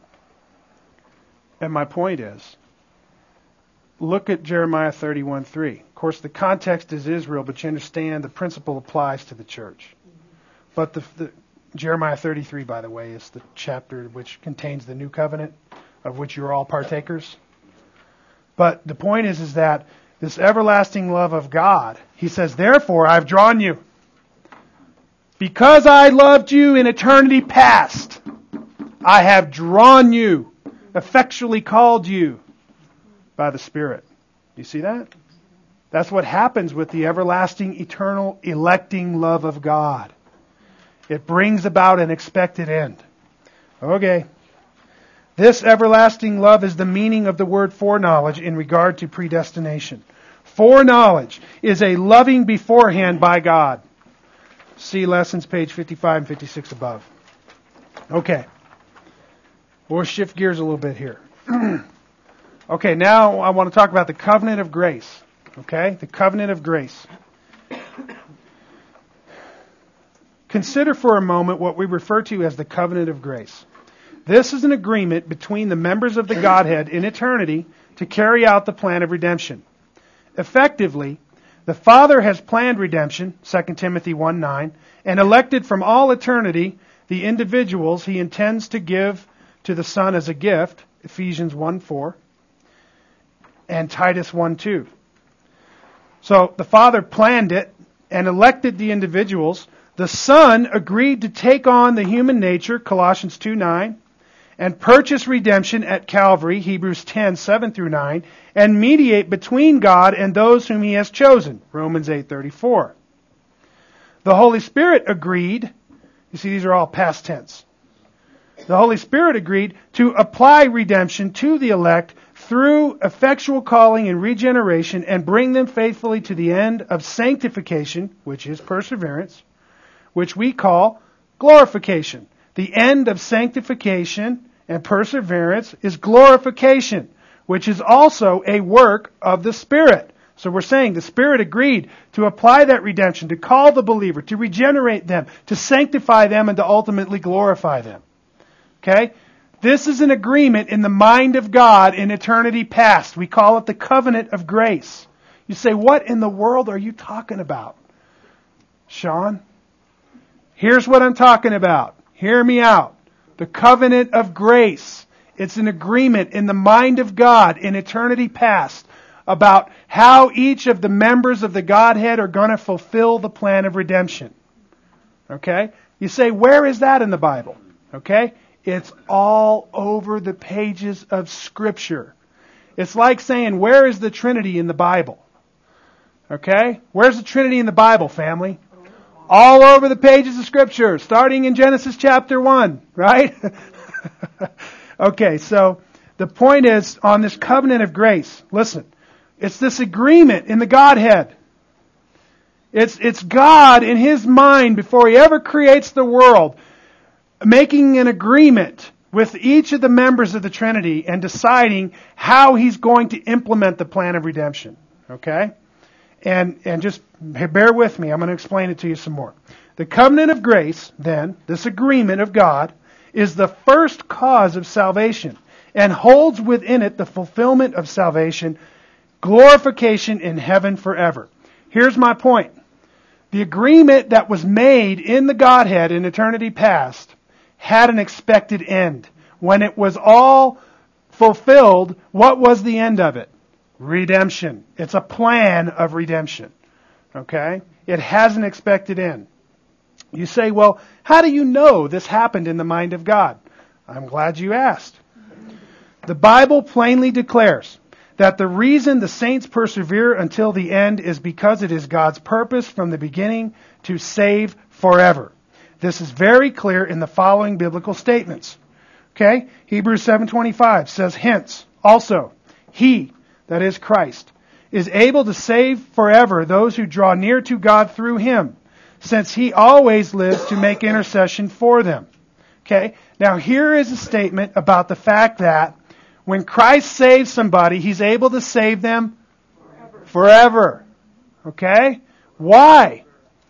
And my point is, look at Jeremiah 31:3. Of course, the context is Israel, but you understand the principle applies to the church. But the Jeremiah 33, by the way, is the chapter which contains the new covenant, of which you're all partakers. But the point is that this everlasting love of God, He says, therefore I've drawn you. Because I loved you in eternity past, I have drawn you, effectually called you by the Spirit. Do you see that? That's what happens with the everlasting, eternal, electing love of God. It brings about an expected end. Okay. This everlasting love is the meaning of the word foreknowledge in regard to predestination. Foreknowledge is a loving beforehand by God. See lessons page 55 and 56 above. Okay. We'll shift gears a little bit here. Okay, now I want to talk about the covenant of grace. Okay, the covenant of grace. Consider for a moment what we refer to as the covenant of grace. This is an agreement between the members of the Godhead in eternity to carry out the plan of redemption. Effectively, the Father has planned redemption, 2 Timothy 1:9, and elected from all eternity the individuals He intends to give to the Son as a gift, Ephesians 1:4, and Titus 1:2. So the Father planned it and elected the individuals. The Son agreed to take on the human nature, Colossians 2:9, and purchase redemption at Calvary, Hebrews 10:7-9, and mediate between God and those whom He has chosen, Romans 8:34. The Holy Spirit agreed, you see these are all past tense. The Holy Spirit agreed to apply redemption to the elect through effectual calling and regeneration and bring them faithfully to the end of sanctification, which is perseverance, which we call glorification. The end of sanctification and perseverance is glorification, which is also a work of the Spirit. So we're saying the Spirit agreed to apply that redemption, to call the believer, to regenerate them, to sanctify them, and to ultimately glorify them. Okay? This is an agreement in the mind of God in eternity past. We call it the covenant of grace. You say, what in the world are you talking about, Sean? Here's what I'm talking about. Hear me out. The covenant of grace. It's an agreement in the mind of God in eternity past about how each of the members of the Godhead are going to fulfill the plan of redemption. Okay? You say, where is that in the Bible? Okay? It's all over the pages of Scripture. It's like saying, where is the Trinity in the Bible? Okay? Where's the Trinity in the Bible, family? All over the pages of Scripture, starting in Genesis chapter 1, right? Okay, so the point is, on this covenant of grace, listen, it's this agreement in the Godhead. It's God in His mind before He ever creates the world, making an agreement with each of the members of the Trinity and deciding how He's going to implement the plan of redemption. Okay? And just bear with me. I'm going to explain it to you some more. The covenant of grace, then, this agreement of God, is the first cause of salvation and holds within it the fulfillment of salvation, glorification in heaven forever. Here's my point. The agreement that was made in the Godhead in eternity past had an expected end. When it was all fulfilled, what was the end of it? Redemption. It's a plan of redemption. Okay? It has an expected end. You say, well, how do you know this happened in the mind of God? I'm glad you asked. The Bible plainly declares that the reason the saints persevere until the end is because it is God's purpose from the beginning to save forever. This is very clear in the following biblical statements. Okay? Hebrews 7:25 says, hence, also, He, that is Christ, is able to save forever those who draw near to God through Him, since He always lives to make intercession for them. Okay? Now here is a statement about the fact that when Christ saves somebody, He's able to save them forever. Okay? Why?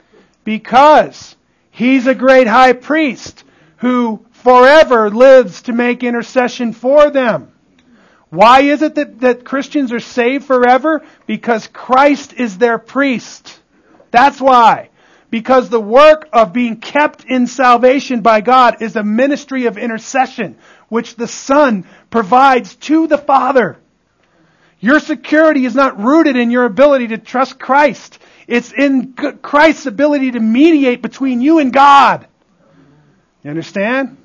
Because He's a great high priest who forever lives to make intercession for them. Why is it that Christians are saved forever? Because Christ is their priest. That's why. Because the work of being kept in salvation by God is a ministry of intercession, which the Son provides to the Father. Your security is not rooted in your ability to trust Christ. It's in Christ's ability to mediate between you and God. You understand?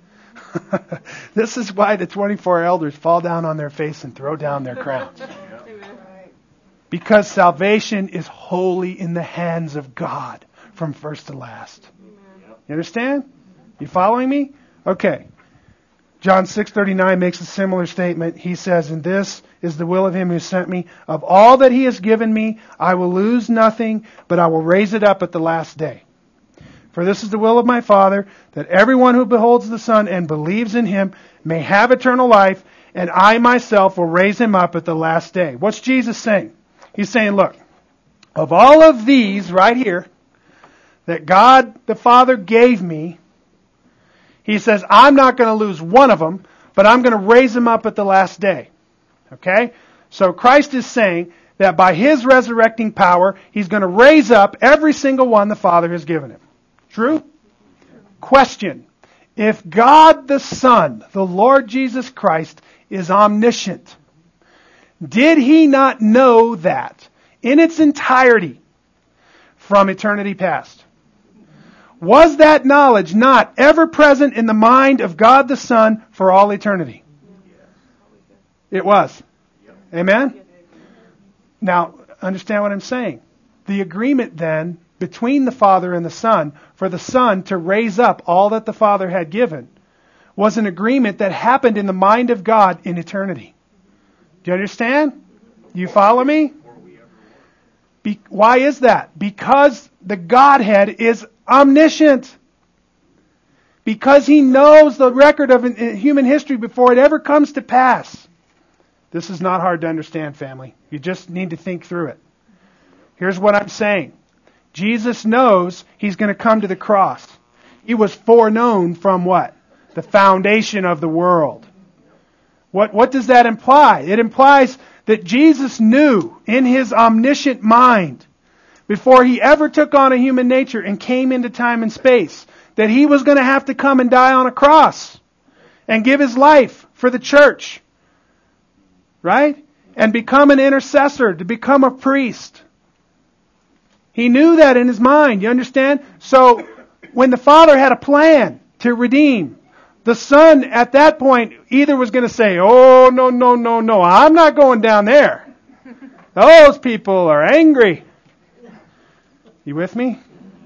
This is why the 24 elders fall down on their face and throw down their crowns. Because salvation is wholly in the hands of God from first to last. You understand? You following me? Okay. John 6:39 makes a similar statement. He says, and this is the will of Him who sent me. Of all that He has given me, I will lose nothing, but I will raise it up at the last day. For this is the will of my Father, that everyone who beholds the Son and believes in Him may have eternal life, and I myself will raise him up at the last day. What's Jesus saying? He's saying, look, of all of these right here that God the Father gave me, he says, I'm not going to lose one of them, but I'm going to raise them up at the last day. Okay? So Christ is saying that by his resurrecting power, he's going to raise up every single one the Father has given him. True? Question. If God the Son, the Lord Jesus Christ, is omniscient, did he not know that in its entirety from eternity past? Was that knowledge not ever present in the mind of God the Son for all eternity? It was. Amen? Now, understand what I'm saying. The agreement then between the Father and the Son for the Son to raise up all that the Father had given was an agreement that happened in the mind of God in eternity. Do you understand? Do you follow me? Why is that? Because the Godhead is omniscient. Because he knows the record of human history before it ever comes to pass. This is not hard to understand, family. You just need to think through it. Here's what I'm saying. Jesus knows he's going to come to the cross. He was foreknown from what? The foundation of the world. What does that imply? It implies that Jesus knew in his omniscient mind, before he ever took on a human nature and came into time and space, that he was going to have to come and die on a cross and give his life for the church. Right? And become an intercessor, to become a priest. He knew that in his mind. You understand? So, when the Father had a plan to redeem, the Son at that point either was going to say, oh, no, I'm not going down there. Those people are angry. You with me?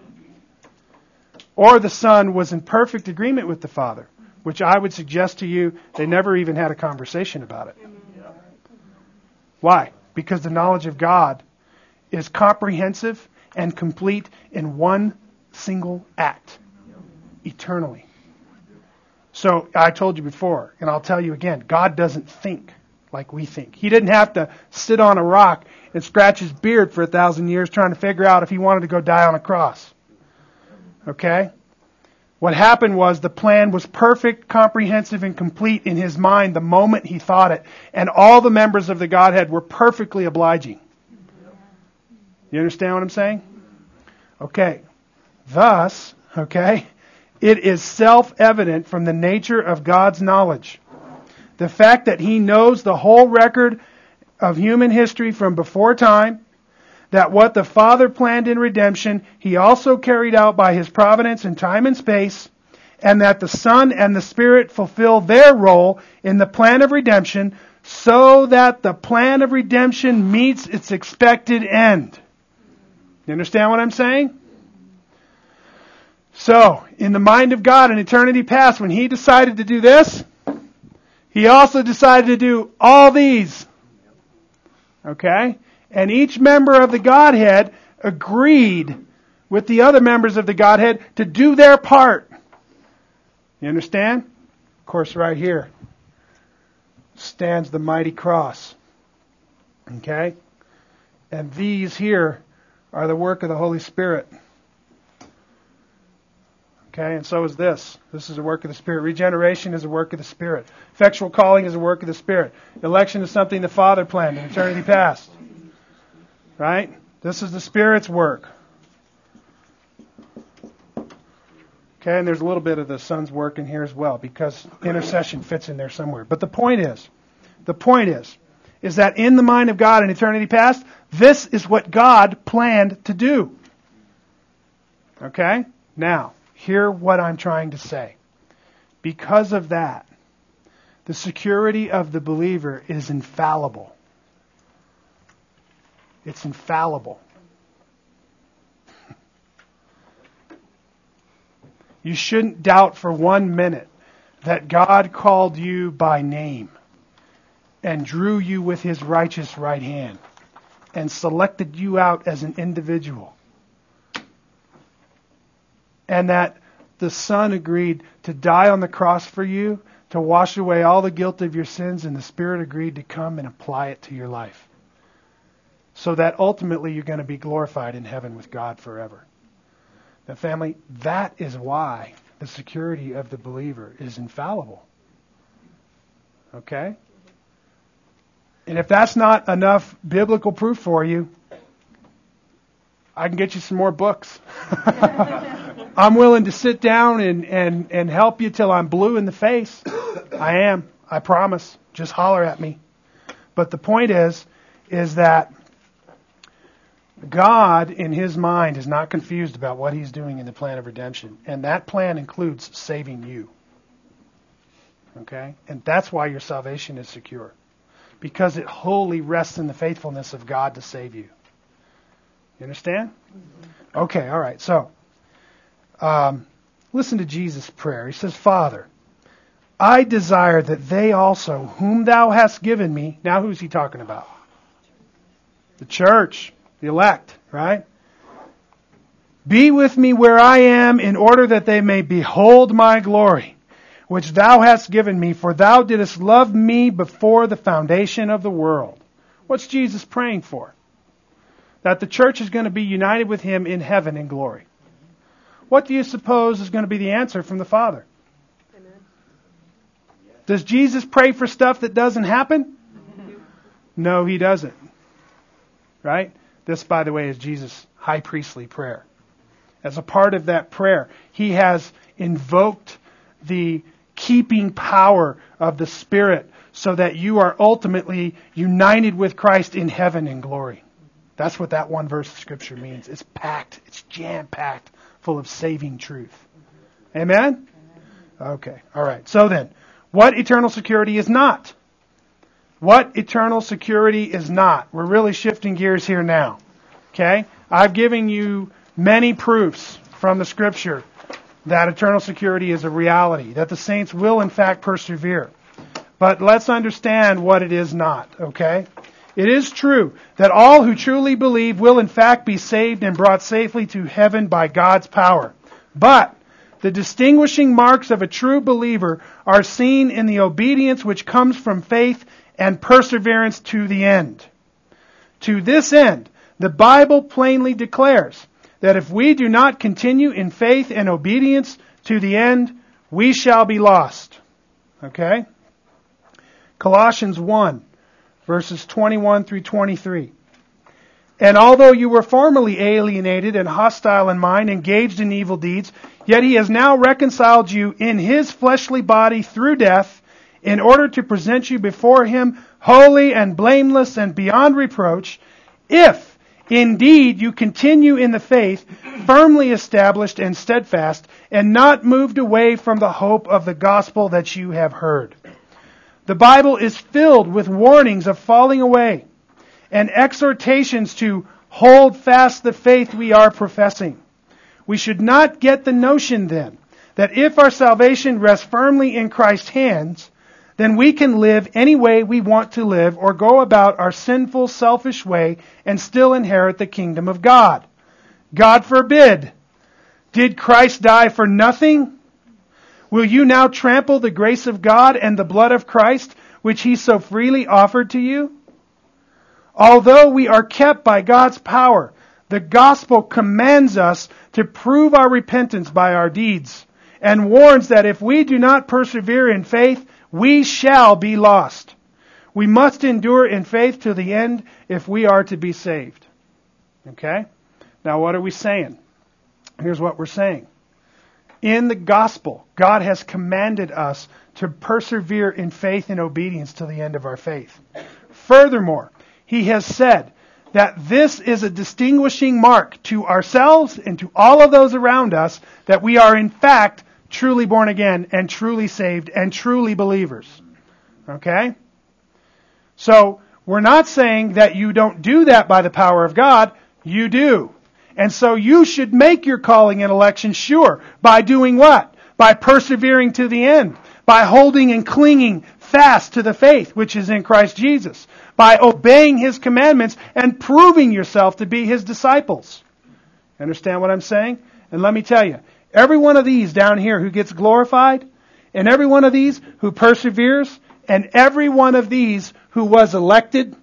Or the Son was in perfect agreement with the Father, which I would suggest to you they never even had a conversation about it. Why? Because the knowledge of God is comprehensive and complete in one single act, eternally. So I told you before, and I'll tell you again, God doesn't think like we think. He didn't have to sit on a rock and scratch his beard for 1,000 years trying to figure out if he wanted to go die on a cross. Okay? What happened was the plan was perfect, comprehensive, and complete in his mind the moment he thought it. And all the members of the Godhead were perfectly obliging. You understand what I'm saying? Okay. Thus, it is self-evident from the nature of God's knowledge. The fact that he knows the whole record of human history from before time, that what the Father planned in redemption, he also carried out by his providence in time and space, and that the Son and the Spirit fulfill their role in the plan of redemption so that the plan of redemption meets its expected end. You understand what I'm saying? So, in the mind of God in eternity past, when he decided to do this, he also decided to do all these. Okay? And each member of the Godhead agreed with the other members of the Godhead to do their part. You understand? Of course, right here stands the mighty cross. Okay? And these here are the work of the Holy Spirit. Okay, and so is this. This is a work of the Spirit. Regeneration is a work of the Spirit. Effectual calling is a work of the Spirit. Election is something the Father planned in eternity past. Right? This is the Spirit's work. Okay, and there's a little bit of the Son's work in here as well, because intercession fits in there somewhere. But the point is that in the mind of God in eternity past, this is what God planned to do. Okay? Now, hear what I'm trying to say. Because of that, the security of the believer is infallible. It's infallible. You shouldn't doubt for 1 minute that God called you by name and drew you with his righteous right hand and selected you out as an individual. And that the Son agreed to die on the cross for you, to wash away all the guilt of your sins, and the Spirit agreed to come and apply it to your life. So that ultimately you're going to be glorified in heaven with God forever. Now, family, that is why the security of the believer is infallible. Okay? And if that's not enough biblical proof for you, I can get you some more books. I'm willing to sit down and help you till I'm blue in the face. I am. I promise. Just holler at me. But the point is that God, in His mind, is not confused about what He's doing in the plan of redemption. And that plan includes saving you. Okay? And that's why your salvation is secure. Because it wholly rests in the faithfulness of God to save you. You understand? Okay, all right. So, listen to Jesus' prayer. He says, Father, I desire that they also, whom thou hast given me, now who's he talking about? The church, the elect, right? Be with me where I am, in order that they may behold my glory, which thou hast given me, for thou didst love me before the foundation of the world. What's Jesus praying for? That the church is going to be united with Him in heaven in glory. What do you suppose is going to be the answer from the Father? Amen. Does Jesus pray for stuff that doesn't happen? No, He doesn't. Right? This, by the way, is Jesus' high priestly prayer. As a part of that prayer, He has invoked the keeping power of the Spirit so that you are ultimately united with Christ in heaven in glory. That's what that one verse of Scripture means. It's packed. It's jam-packed full of saving truth. Amen? Okay. All right. So then, what eternal security is not? What eternal security is not? We're really shifting gears here now. Okay? I've given you many proofs from the Scripture that eternal security is a reality, that the saints will in fact persevere. But let's understand what it is not, okay? It is true that all who truly believe will in fact be saved and brought safely to heaven by God's power. But the distinguishing marks of a true believer are seen in the obedience which comes from faith and perseverance to the end. To this end, the Bible plainly declares that if we do not continue in faith and obedience to the end, we shall be lost. Okay? Colossians 1. Verses 21 through 23. And although you were formerly alienated and hostile in mind, engaged in evil deeds, yet He has now reconciled you in His fleshly body through death, in order to present you before Him holy and blameless and beyond reproach, if indeed you continue in the faith, firmly established and steadfast, and not moved away from the hope of the gospel that you have heard. The Bible is filled with warnings of falling away and exhortations to hold fast the faith we are professing. We should not get the notion then that if our salvation rests firmly in Christ's hands, then we can live any way we want to live or go about our sinful, selfish way and still inherit the kingdom of God. God forbid. Did Christ die for nothing? Will you now trample the grace of God and the blood of Christ, which He so freely offered to you? Although we are kept by God's power, the gospel commands us to prove our repentance by our deeds, and warns that if we do not persevere in faith, we shall be lost. We must endure in faith to the end if we are to be saved. Okay? Now what are we saying? Here's what we're saying. In the gospel, God has commanded us to persevere in faith and obedience to the end of our faith. Furthermore, He has said that this is a distinguishing mark to ourselves and to all of those around us that we are in fact truly born again and truly saved and truly believers. Okay? So, we're not saying that you don't do that by the power of God. You do. And so you should make your calling and election sure by doing what? By persevering to the end. By holding and clinging fast to the faith which is in Christ Jesus. By obeying His commandments and proving yourself to be His disciples. Understand what I'm saying? And let me tell you, every one of these down here who gets glorified and every one of these who perseveres, and every one of these who was elected,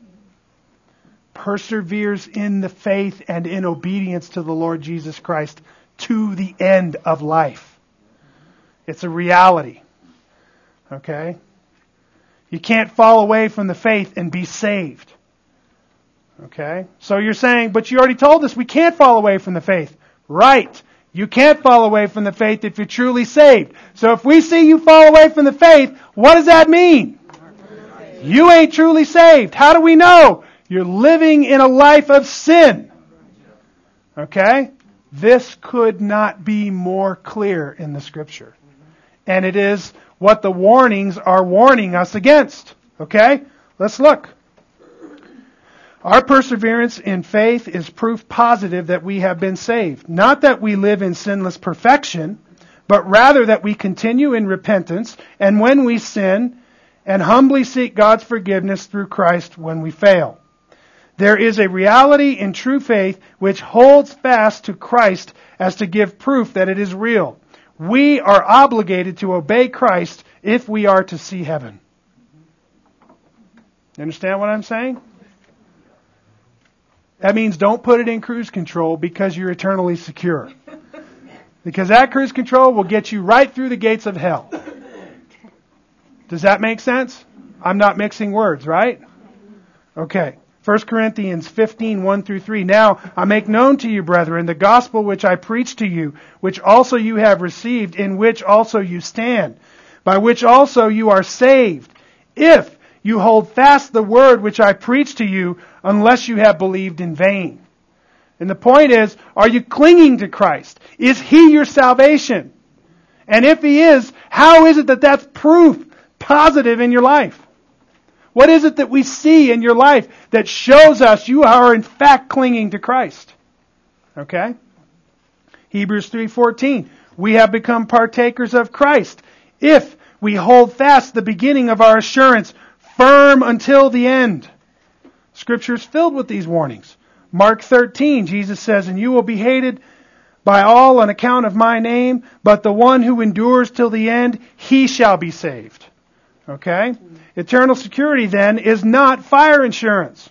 perseveres in the faith and in obedience to the Lord Jesus Christ to the end of life. It's a reality. Okay? You can't fall away from the faith and be saved. Okay? So you're saying, but you already told us we can't fall away from the faith. Right. You can't fall away from the faith if you're truly saved. So if we see you fall away from the faith, what does that mean? You ain't truly saved. How do we know? You're living in a life of sin. Okay? This could not be more clear in the Scripture. And it is what the warnings are warning us against. Okay? Let's look. Our perseverance in faith is proof positive that we have been saved. Not that we live in sinless perfection, but rather that we continue in repentance, and when we sin, and humbly seek God's forgiveness through Christ when we fail. There is a reality in true faith which holds fast to Christ as to give proof that it is real. We are obligated to obey Christ if we are to see heaven. You understand what I'm saying? That means don't put it in cruise control because you're eternally secure. Because that cruise control will get you right through the gates of hell. Does that make sense? I'm not mixing words, right? Okay. 1 Corinthians 15, 1 through 3. Now I make known to you, brethren, the gospel which I preached to you, which also you have received, in which also you stand, by which also you are saved, if you hold fast the word which I preached to you, unless you have believed in vain. And the point is, are you clinging to Christ? Is He your salvation? And if He is, how is it that that's proof positive in your life? What is it that we see in your life that shows us you are in fact clinging to Christ? Okay? Hebrews 3:14. We have become partakers of Christ if we hold fast the beginning of our assurance firm until the end. Scripture is filled with these warnings. Mark 13, Jesus says, and you will be hated by all on account of my name, but the one who endures till the end, he shall be saved. Okay? Eternal security then is not fire insurance.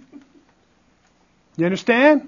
You understand?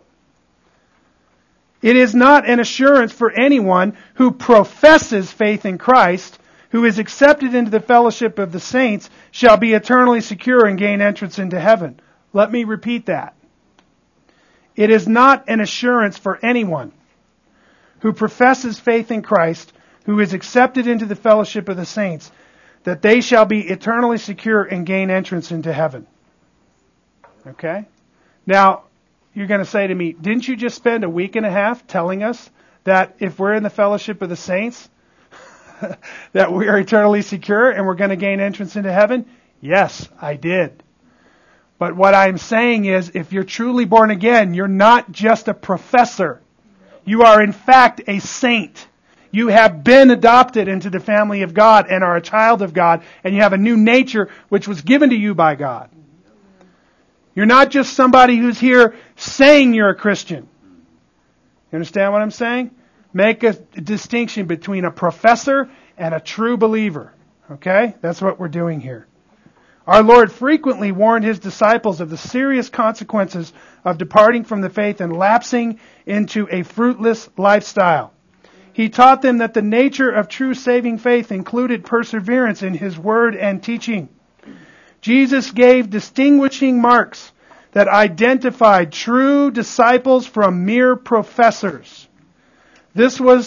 It is not an assurance for anyone who professes faith in Christ, who is accepted into the fellowship of the saints, shall be eternally secure and gain entrance into heaven. Let me repeat that. It is not an assurance for anyone who professes faith in Christ, who is accepted into the fellowship of the saints, that they shall be eternally secure and gain entrance into heaven. Okay? Now, you're going to say to me, didn't you just spend a week and a half telling us that if we're in the fellowship of the saints, that we are eternally secure and we're going to gain entrance into heaven? Yes, I did. But what I'm saying is, if you're truly born again, you're not just a professor. You are in fact a saint. You have been adopted into the family of God and are a child of God, and you have a new nature which was given to you by God. You're not just somebody who's here saying you're a Christian. You understand what I'm saying? Make a distinction between a professor and a true believer. Okay? That's what we're doing here. Our Lord frequently warned His disciples of the serious consequences of departing from the faith and lapsing into a fruitless lifestyle. He taught them that the nature of true saving faith included perseverance in His word and teaching. Jesus gave distinguishing marks that identified true disciples from mere professors. This was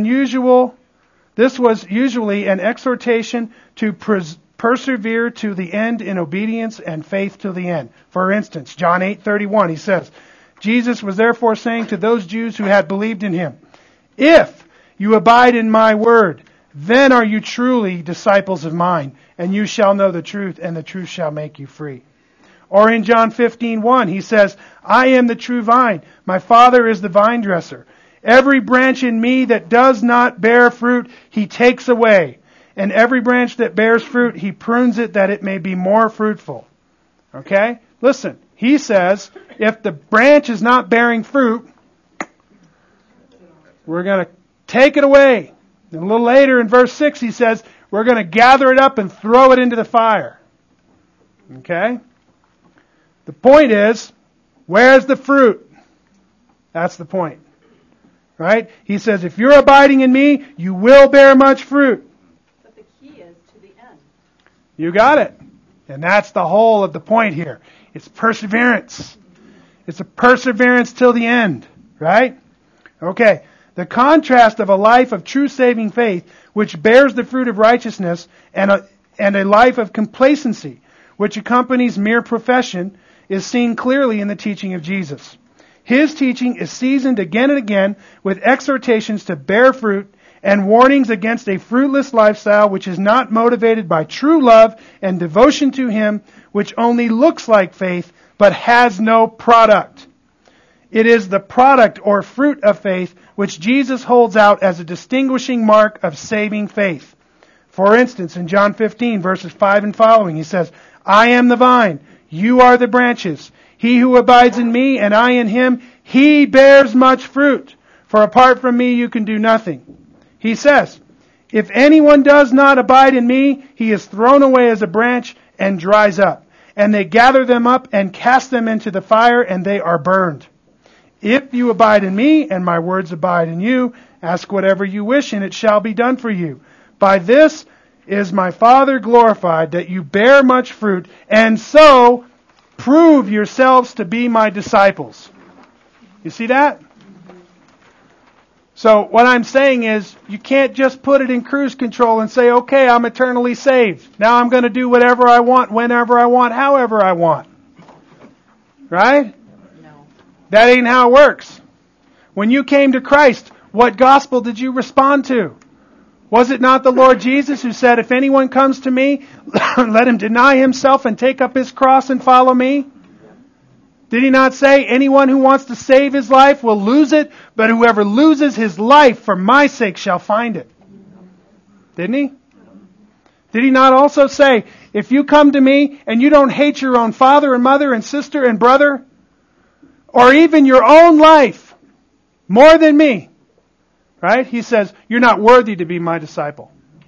usually an exhortation to persevere to the end in obedience and faith to the end. For instance, John 8:31, He says, Jesus was therefore saying to those Jews who had believed in Him, if you abide in my word, then are you truly disciples of mine, and you shall know the truth, and the truth shall make you free. Or in John 15:1, He says, I am the true vine, my Father is the vine dresser. Every branch in me that does not bear fruit, He takes away. And every branch that bears fruit, He prunes it that it may be more fruitful. Okay? Listen, He says, if the branch is not bearing fruit, we're going to take it away. And a little later in verse 6 he says, we're going to gather it up and throw it into the fire. Okay? The point is, where's the fruit? That's the point. Right? He says, if you're abiding in me, you will bear much fruit. But the key is to the end. You got it. And that's the whole of the point here. It's perseverance. It's a perseverance till the end. Right? Okay. The contrast of a life of true saving faith, which bears the fruit of righteousness, and a life of complacency, which accompanies mere profession, is seen clearly in the teaching of Jesus. His teaching is seasoned again and again with exhortations to bear fruit and warnings against a fruitless lifestyle which is not motivated by true love and devotion to Him, which only looks like faith but has no product. It is the product or fruit of faith which Jesus holds out as a distinguishing mark of saving faith. For instance, in John 15, verses 5 and following, He says, I am the vine, you are the branches. He who abides in me and I in him, he bears much fruit. For apart from me you can do nothing. He says, if anyone does not abide in me, he is thrown away as a branch and dries up. And they gather them up and cast them into the fire, and they are burned. If you abide in me and my words abide in you, ask whatever you wish and it shall be done for you. By this is my Father glorified, that you bear much fruit, and so prove yourselves to be my disciples. You see that? So what I'm saying is, you can't just put it in cruise control and say, okay, I'm eternally saved. Now I'm going to do whatever I want, whenever I want, however I want. Right? No. That ain't how it works. When you came to Christ, what gospel did you respond to? Was it not the Lord Jesus who said, if anyone comes to me, let him deny himself and take up his cross and follow me? Did He not say, anyone who wants to save his life will lose it, but whoever loses his life for my sake shall find it? Didn't He? Did He not also say, if you come to me and you don't hate your own father and mother and sister and brother, or even your own life more than me, right? He says, you're not worthy to be my disciple.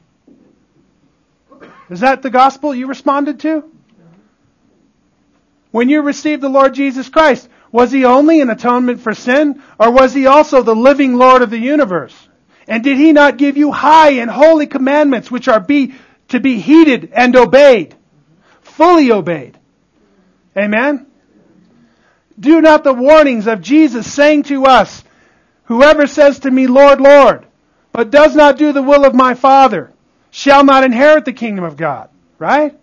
Is that the gospel you responded to? When you received the Lord Jesus Christ, was He only an atonement for sin, or was He also the living Lord of the universe? And did He not give you high and holy commandments which are to be heeded and obeyed? Fully obeyed. Amen? Do not the warnings of Jesus saying to us, whoever says to me, Lord, Lord, but does not do the will of my Father, shall not inherit the kingdom of God. Right?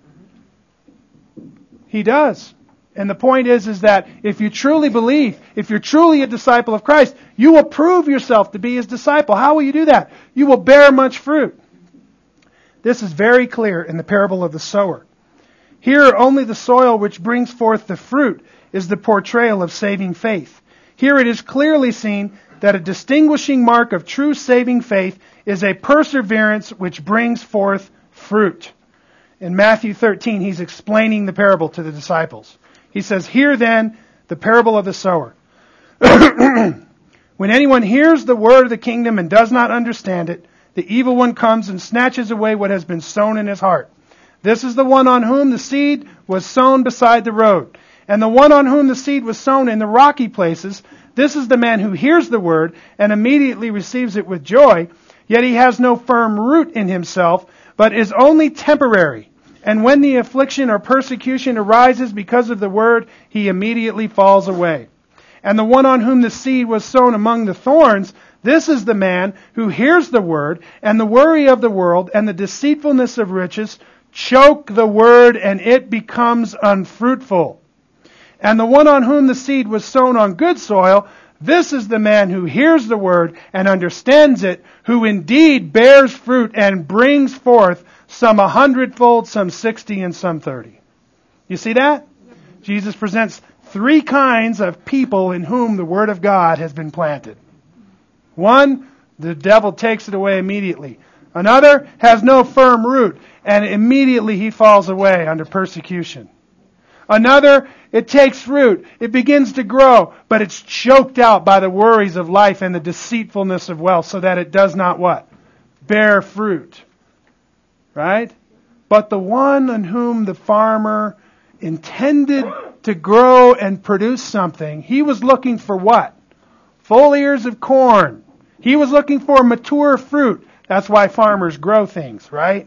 He does. And the point is that if you truly believe, if you're truly a disciple of Christ, you will prove yourself to be His disciple. How will you do that? You will bear much fruit. This is very clear in the parable of the sower. Here, only the soil which brings forth the fruit is the portrayal of saving faith. Here it is clearly seen that a distinguishing mark of true saving faith is a perseverance which brings forth fruit. In Matthew 13, He's explaining the parable to the disciples. He says, hear then the parable of the sower. When anyone hears the word of the kingdom and does not understand it, the evil one comes and snatches away what has been sown in his heart. This is the one on whom the seed was sown beside the road. And the one on whom the seed was sown in the rocky places, this is the man who hears the word and immediately receives it with joy, yet he has no firm root in himself, but is only temporary. And when the affliction or persecution arises because of the word, he immediately falls away. And the one on whom the seed was sown among the thorns, this is the man who hears the word, and the worry of the world and the deceitfulness of riches choke the word, and it becomes unfruitful. And the one on whom the seed was sown on good soil, this is the man who hears the word and understands it, who indeed bears fruit and brings forth some 100-fold, some 60, and some 30. You see that? Jesus presents three kinds of people in whom the Word of God has been planted. One, the devil takes it away immediately. Another has no firm root, and immediately he falls away under persecution. Another, it takes root, it begins to grow, but it's choked out by the worries of life and the deceitfulness of wealth, so that it does not what? bear fruit. Right? But the one in whom the farmer intended to grow and produce something, he was looking for what? Full ears of corn. He was looking for mature fruit. That's why farmers grow things, right?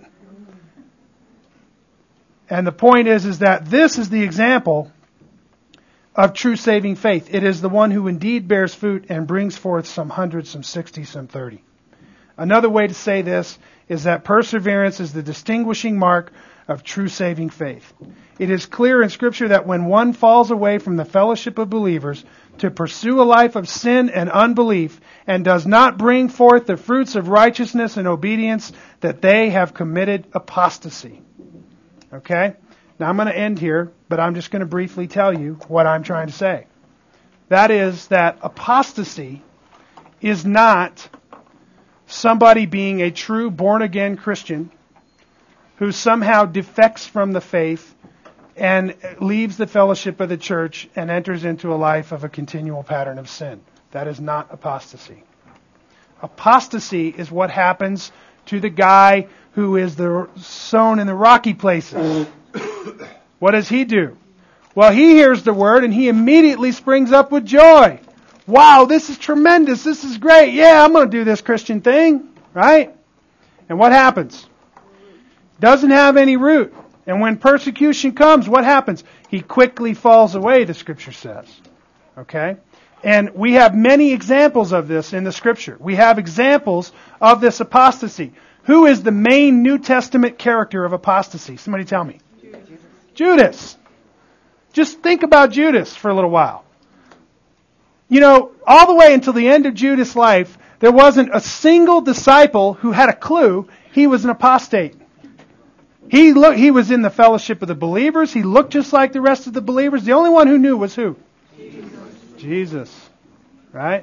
And the point is that this is the example of true saving faith. It is the one who indeed bears fruit and brings forth some 100, some 60, some 30. Another way to say this is that perseverance is the distinguishing mark of true saving faith. It is clear in Scripture that when one falls away from the fellowship of believers to pursue a life of sin and unbelief and does not bring forth the fruits of righteousness and obedience, that they have committed apostasy. Okay? Now I'm going to end here, but I'm just going to briefly tell you what I'm trying to say. That is that apostasy is not somebody being a true born-again Christian who somehow defects from the faith and leaves the fellowship of the church and enters into a life of a continual pattern of sin. That is not apostasy. Apostasy is what happens to the guy who is sown in the rocky places. What does he do? Well, he hears the word and he immediately springs up with joy. Wow, this is tremendous. This is great. Yeah, I'm going to do this Christian thing. Right? And what happens? Doesn't have any root. And when persecution comes, what happens? He quickly falls away, the Scripture says. Okay? And we have many examples of this in the Scripture. We have examples of this apostasy. Who is the main New Testament character of apostasy? Somebody tell me. Judas. Just think about Judas for a little while. You know, all the way until the end of Judas' life, there wasn't a single disciple who had a clue he was an apostate. He was in the fellowship of the believers. He looked just like the rest of the believers. The only one who knew was who? Jesus. Right?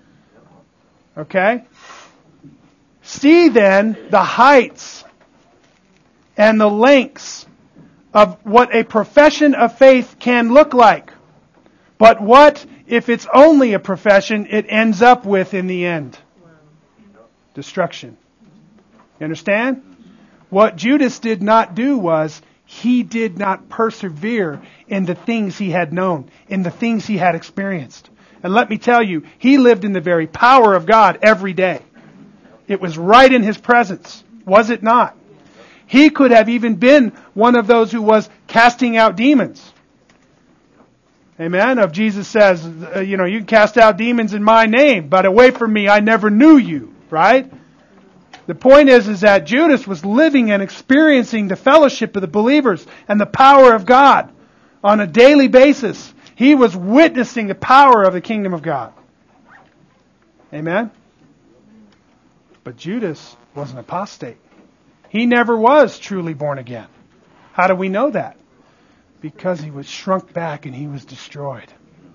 Okay? See then the heights and the lengths of what a profession of faith can look like. But what, if it's only a profession, it ends up with in the end? Destruction. You understand? What Judas did not do was, he did not persevere in the things he had known, in the things he had experienced. And let me tell you, he lived in the very power of God every day. It was right in his presence, was it not? He could have even been one of those who was casting out demons. Amen? Of Jesus says, you can cast out demons in my name, but away from me, I never knew you. Right? The point is that Judas was living and experiencing the fellowship of the believers and the power of God on a daily basis. He was witnessing the power of the kingdom of God. Amen? But Judas was an apostate. He never was truly born again. How do we know that? Because he was shrunk back and he was destroyed.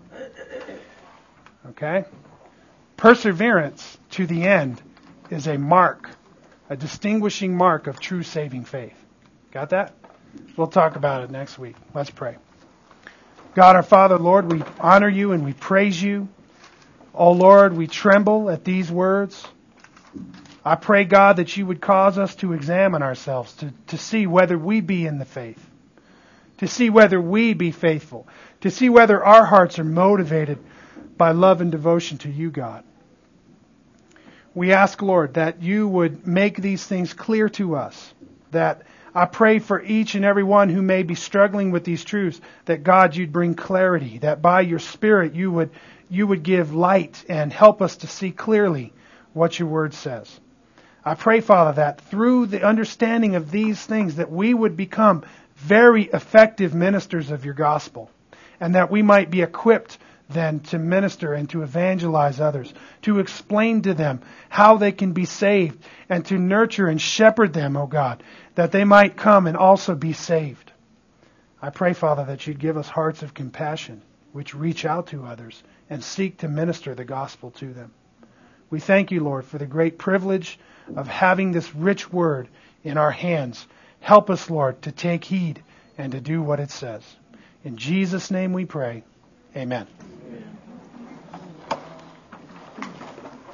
Okay? Perseverance to the end is a mark, a distinguishing mark of true saving faith. Got that? We'll talk about it next week. Let's pray. God our Father, Lord, we honor you and we praise you. Oh Lord, we tremble at these words. I pray, God, that you would cause us to examine ourselves, to see whether we be in the faith, to see whether we be faithful, to see whether our hearts are motivated by love and devotion to you, God. We ask, Lord, that you would make these things clear to us, that I pray for each and every one who may be struggling with these truths, that God, you'd bring clarity, that by your Spirit you would give light and help us to see clearly what your word says. I pray, Father, that through the understanding of these things, that we would become very effective ministers of your gospel, and that we might be equipped then to minister and to evangelize others, to explain to them how they can be saved, and to nurture and shepherd them, O God, that they might come and also be saved. I pray, Father, that you'd give us hearts of compassion, which reach out to others and seek to minister the gospel to them. We thank you, Lord, for the great privilege of having this rich word in our hands. Help us, Lord, to take heed and to do what it says. In Jesus' name we pray. Amen.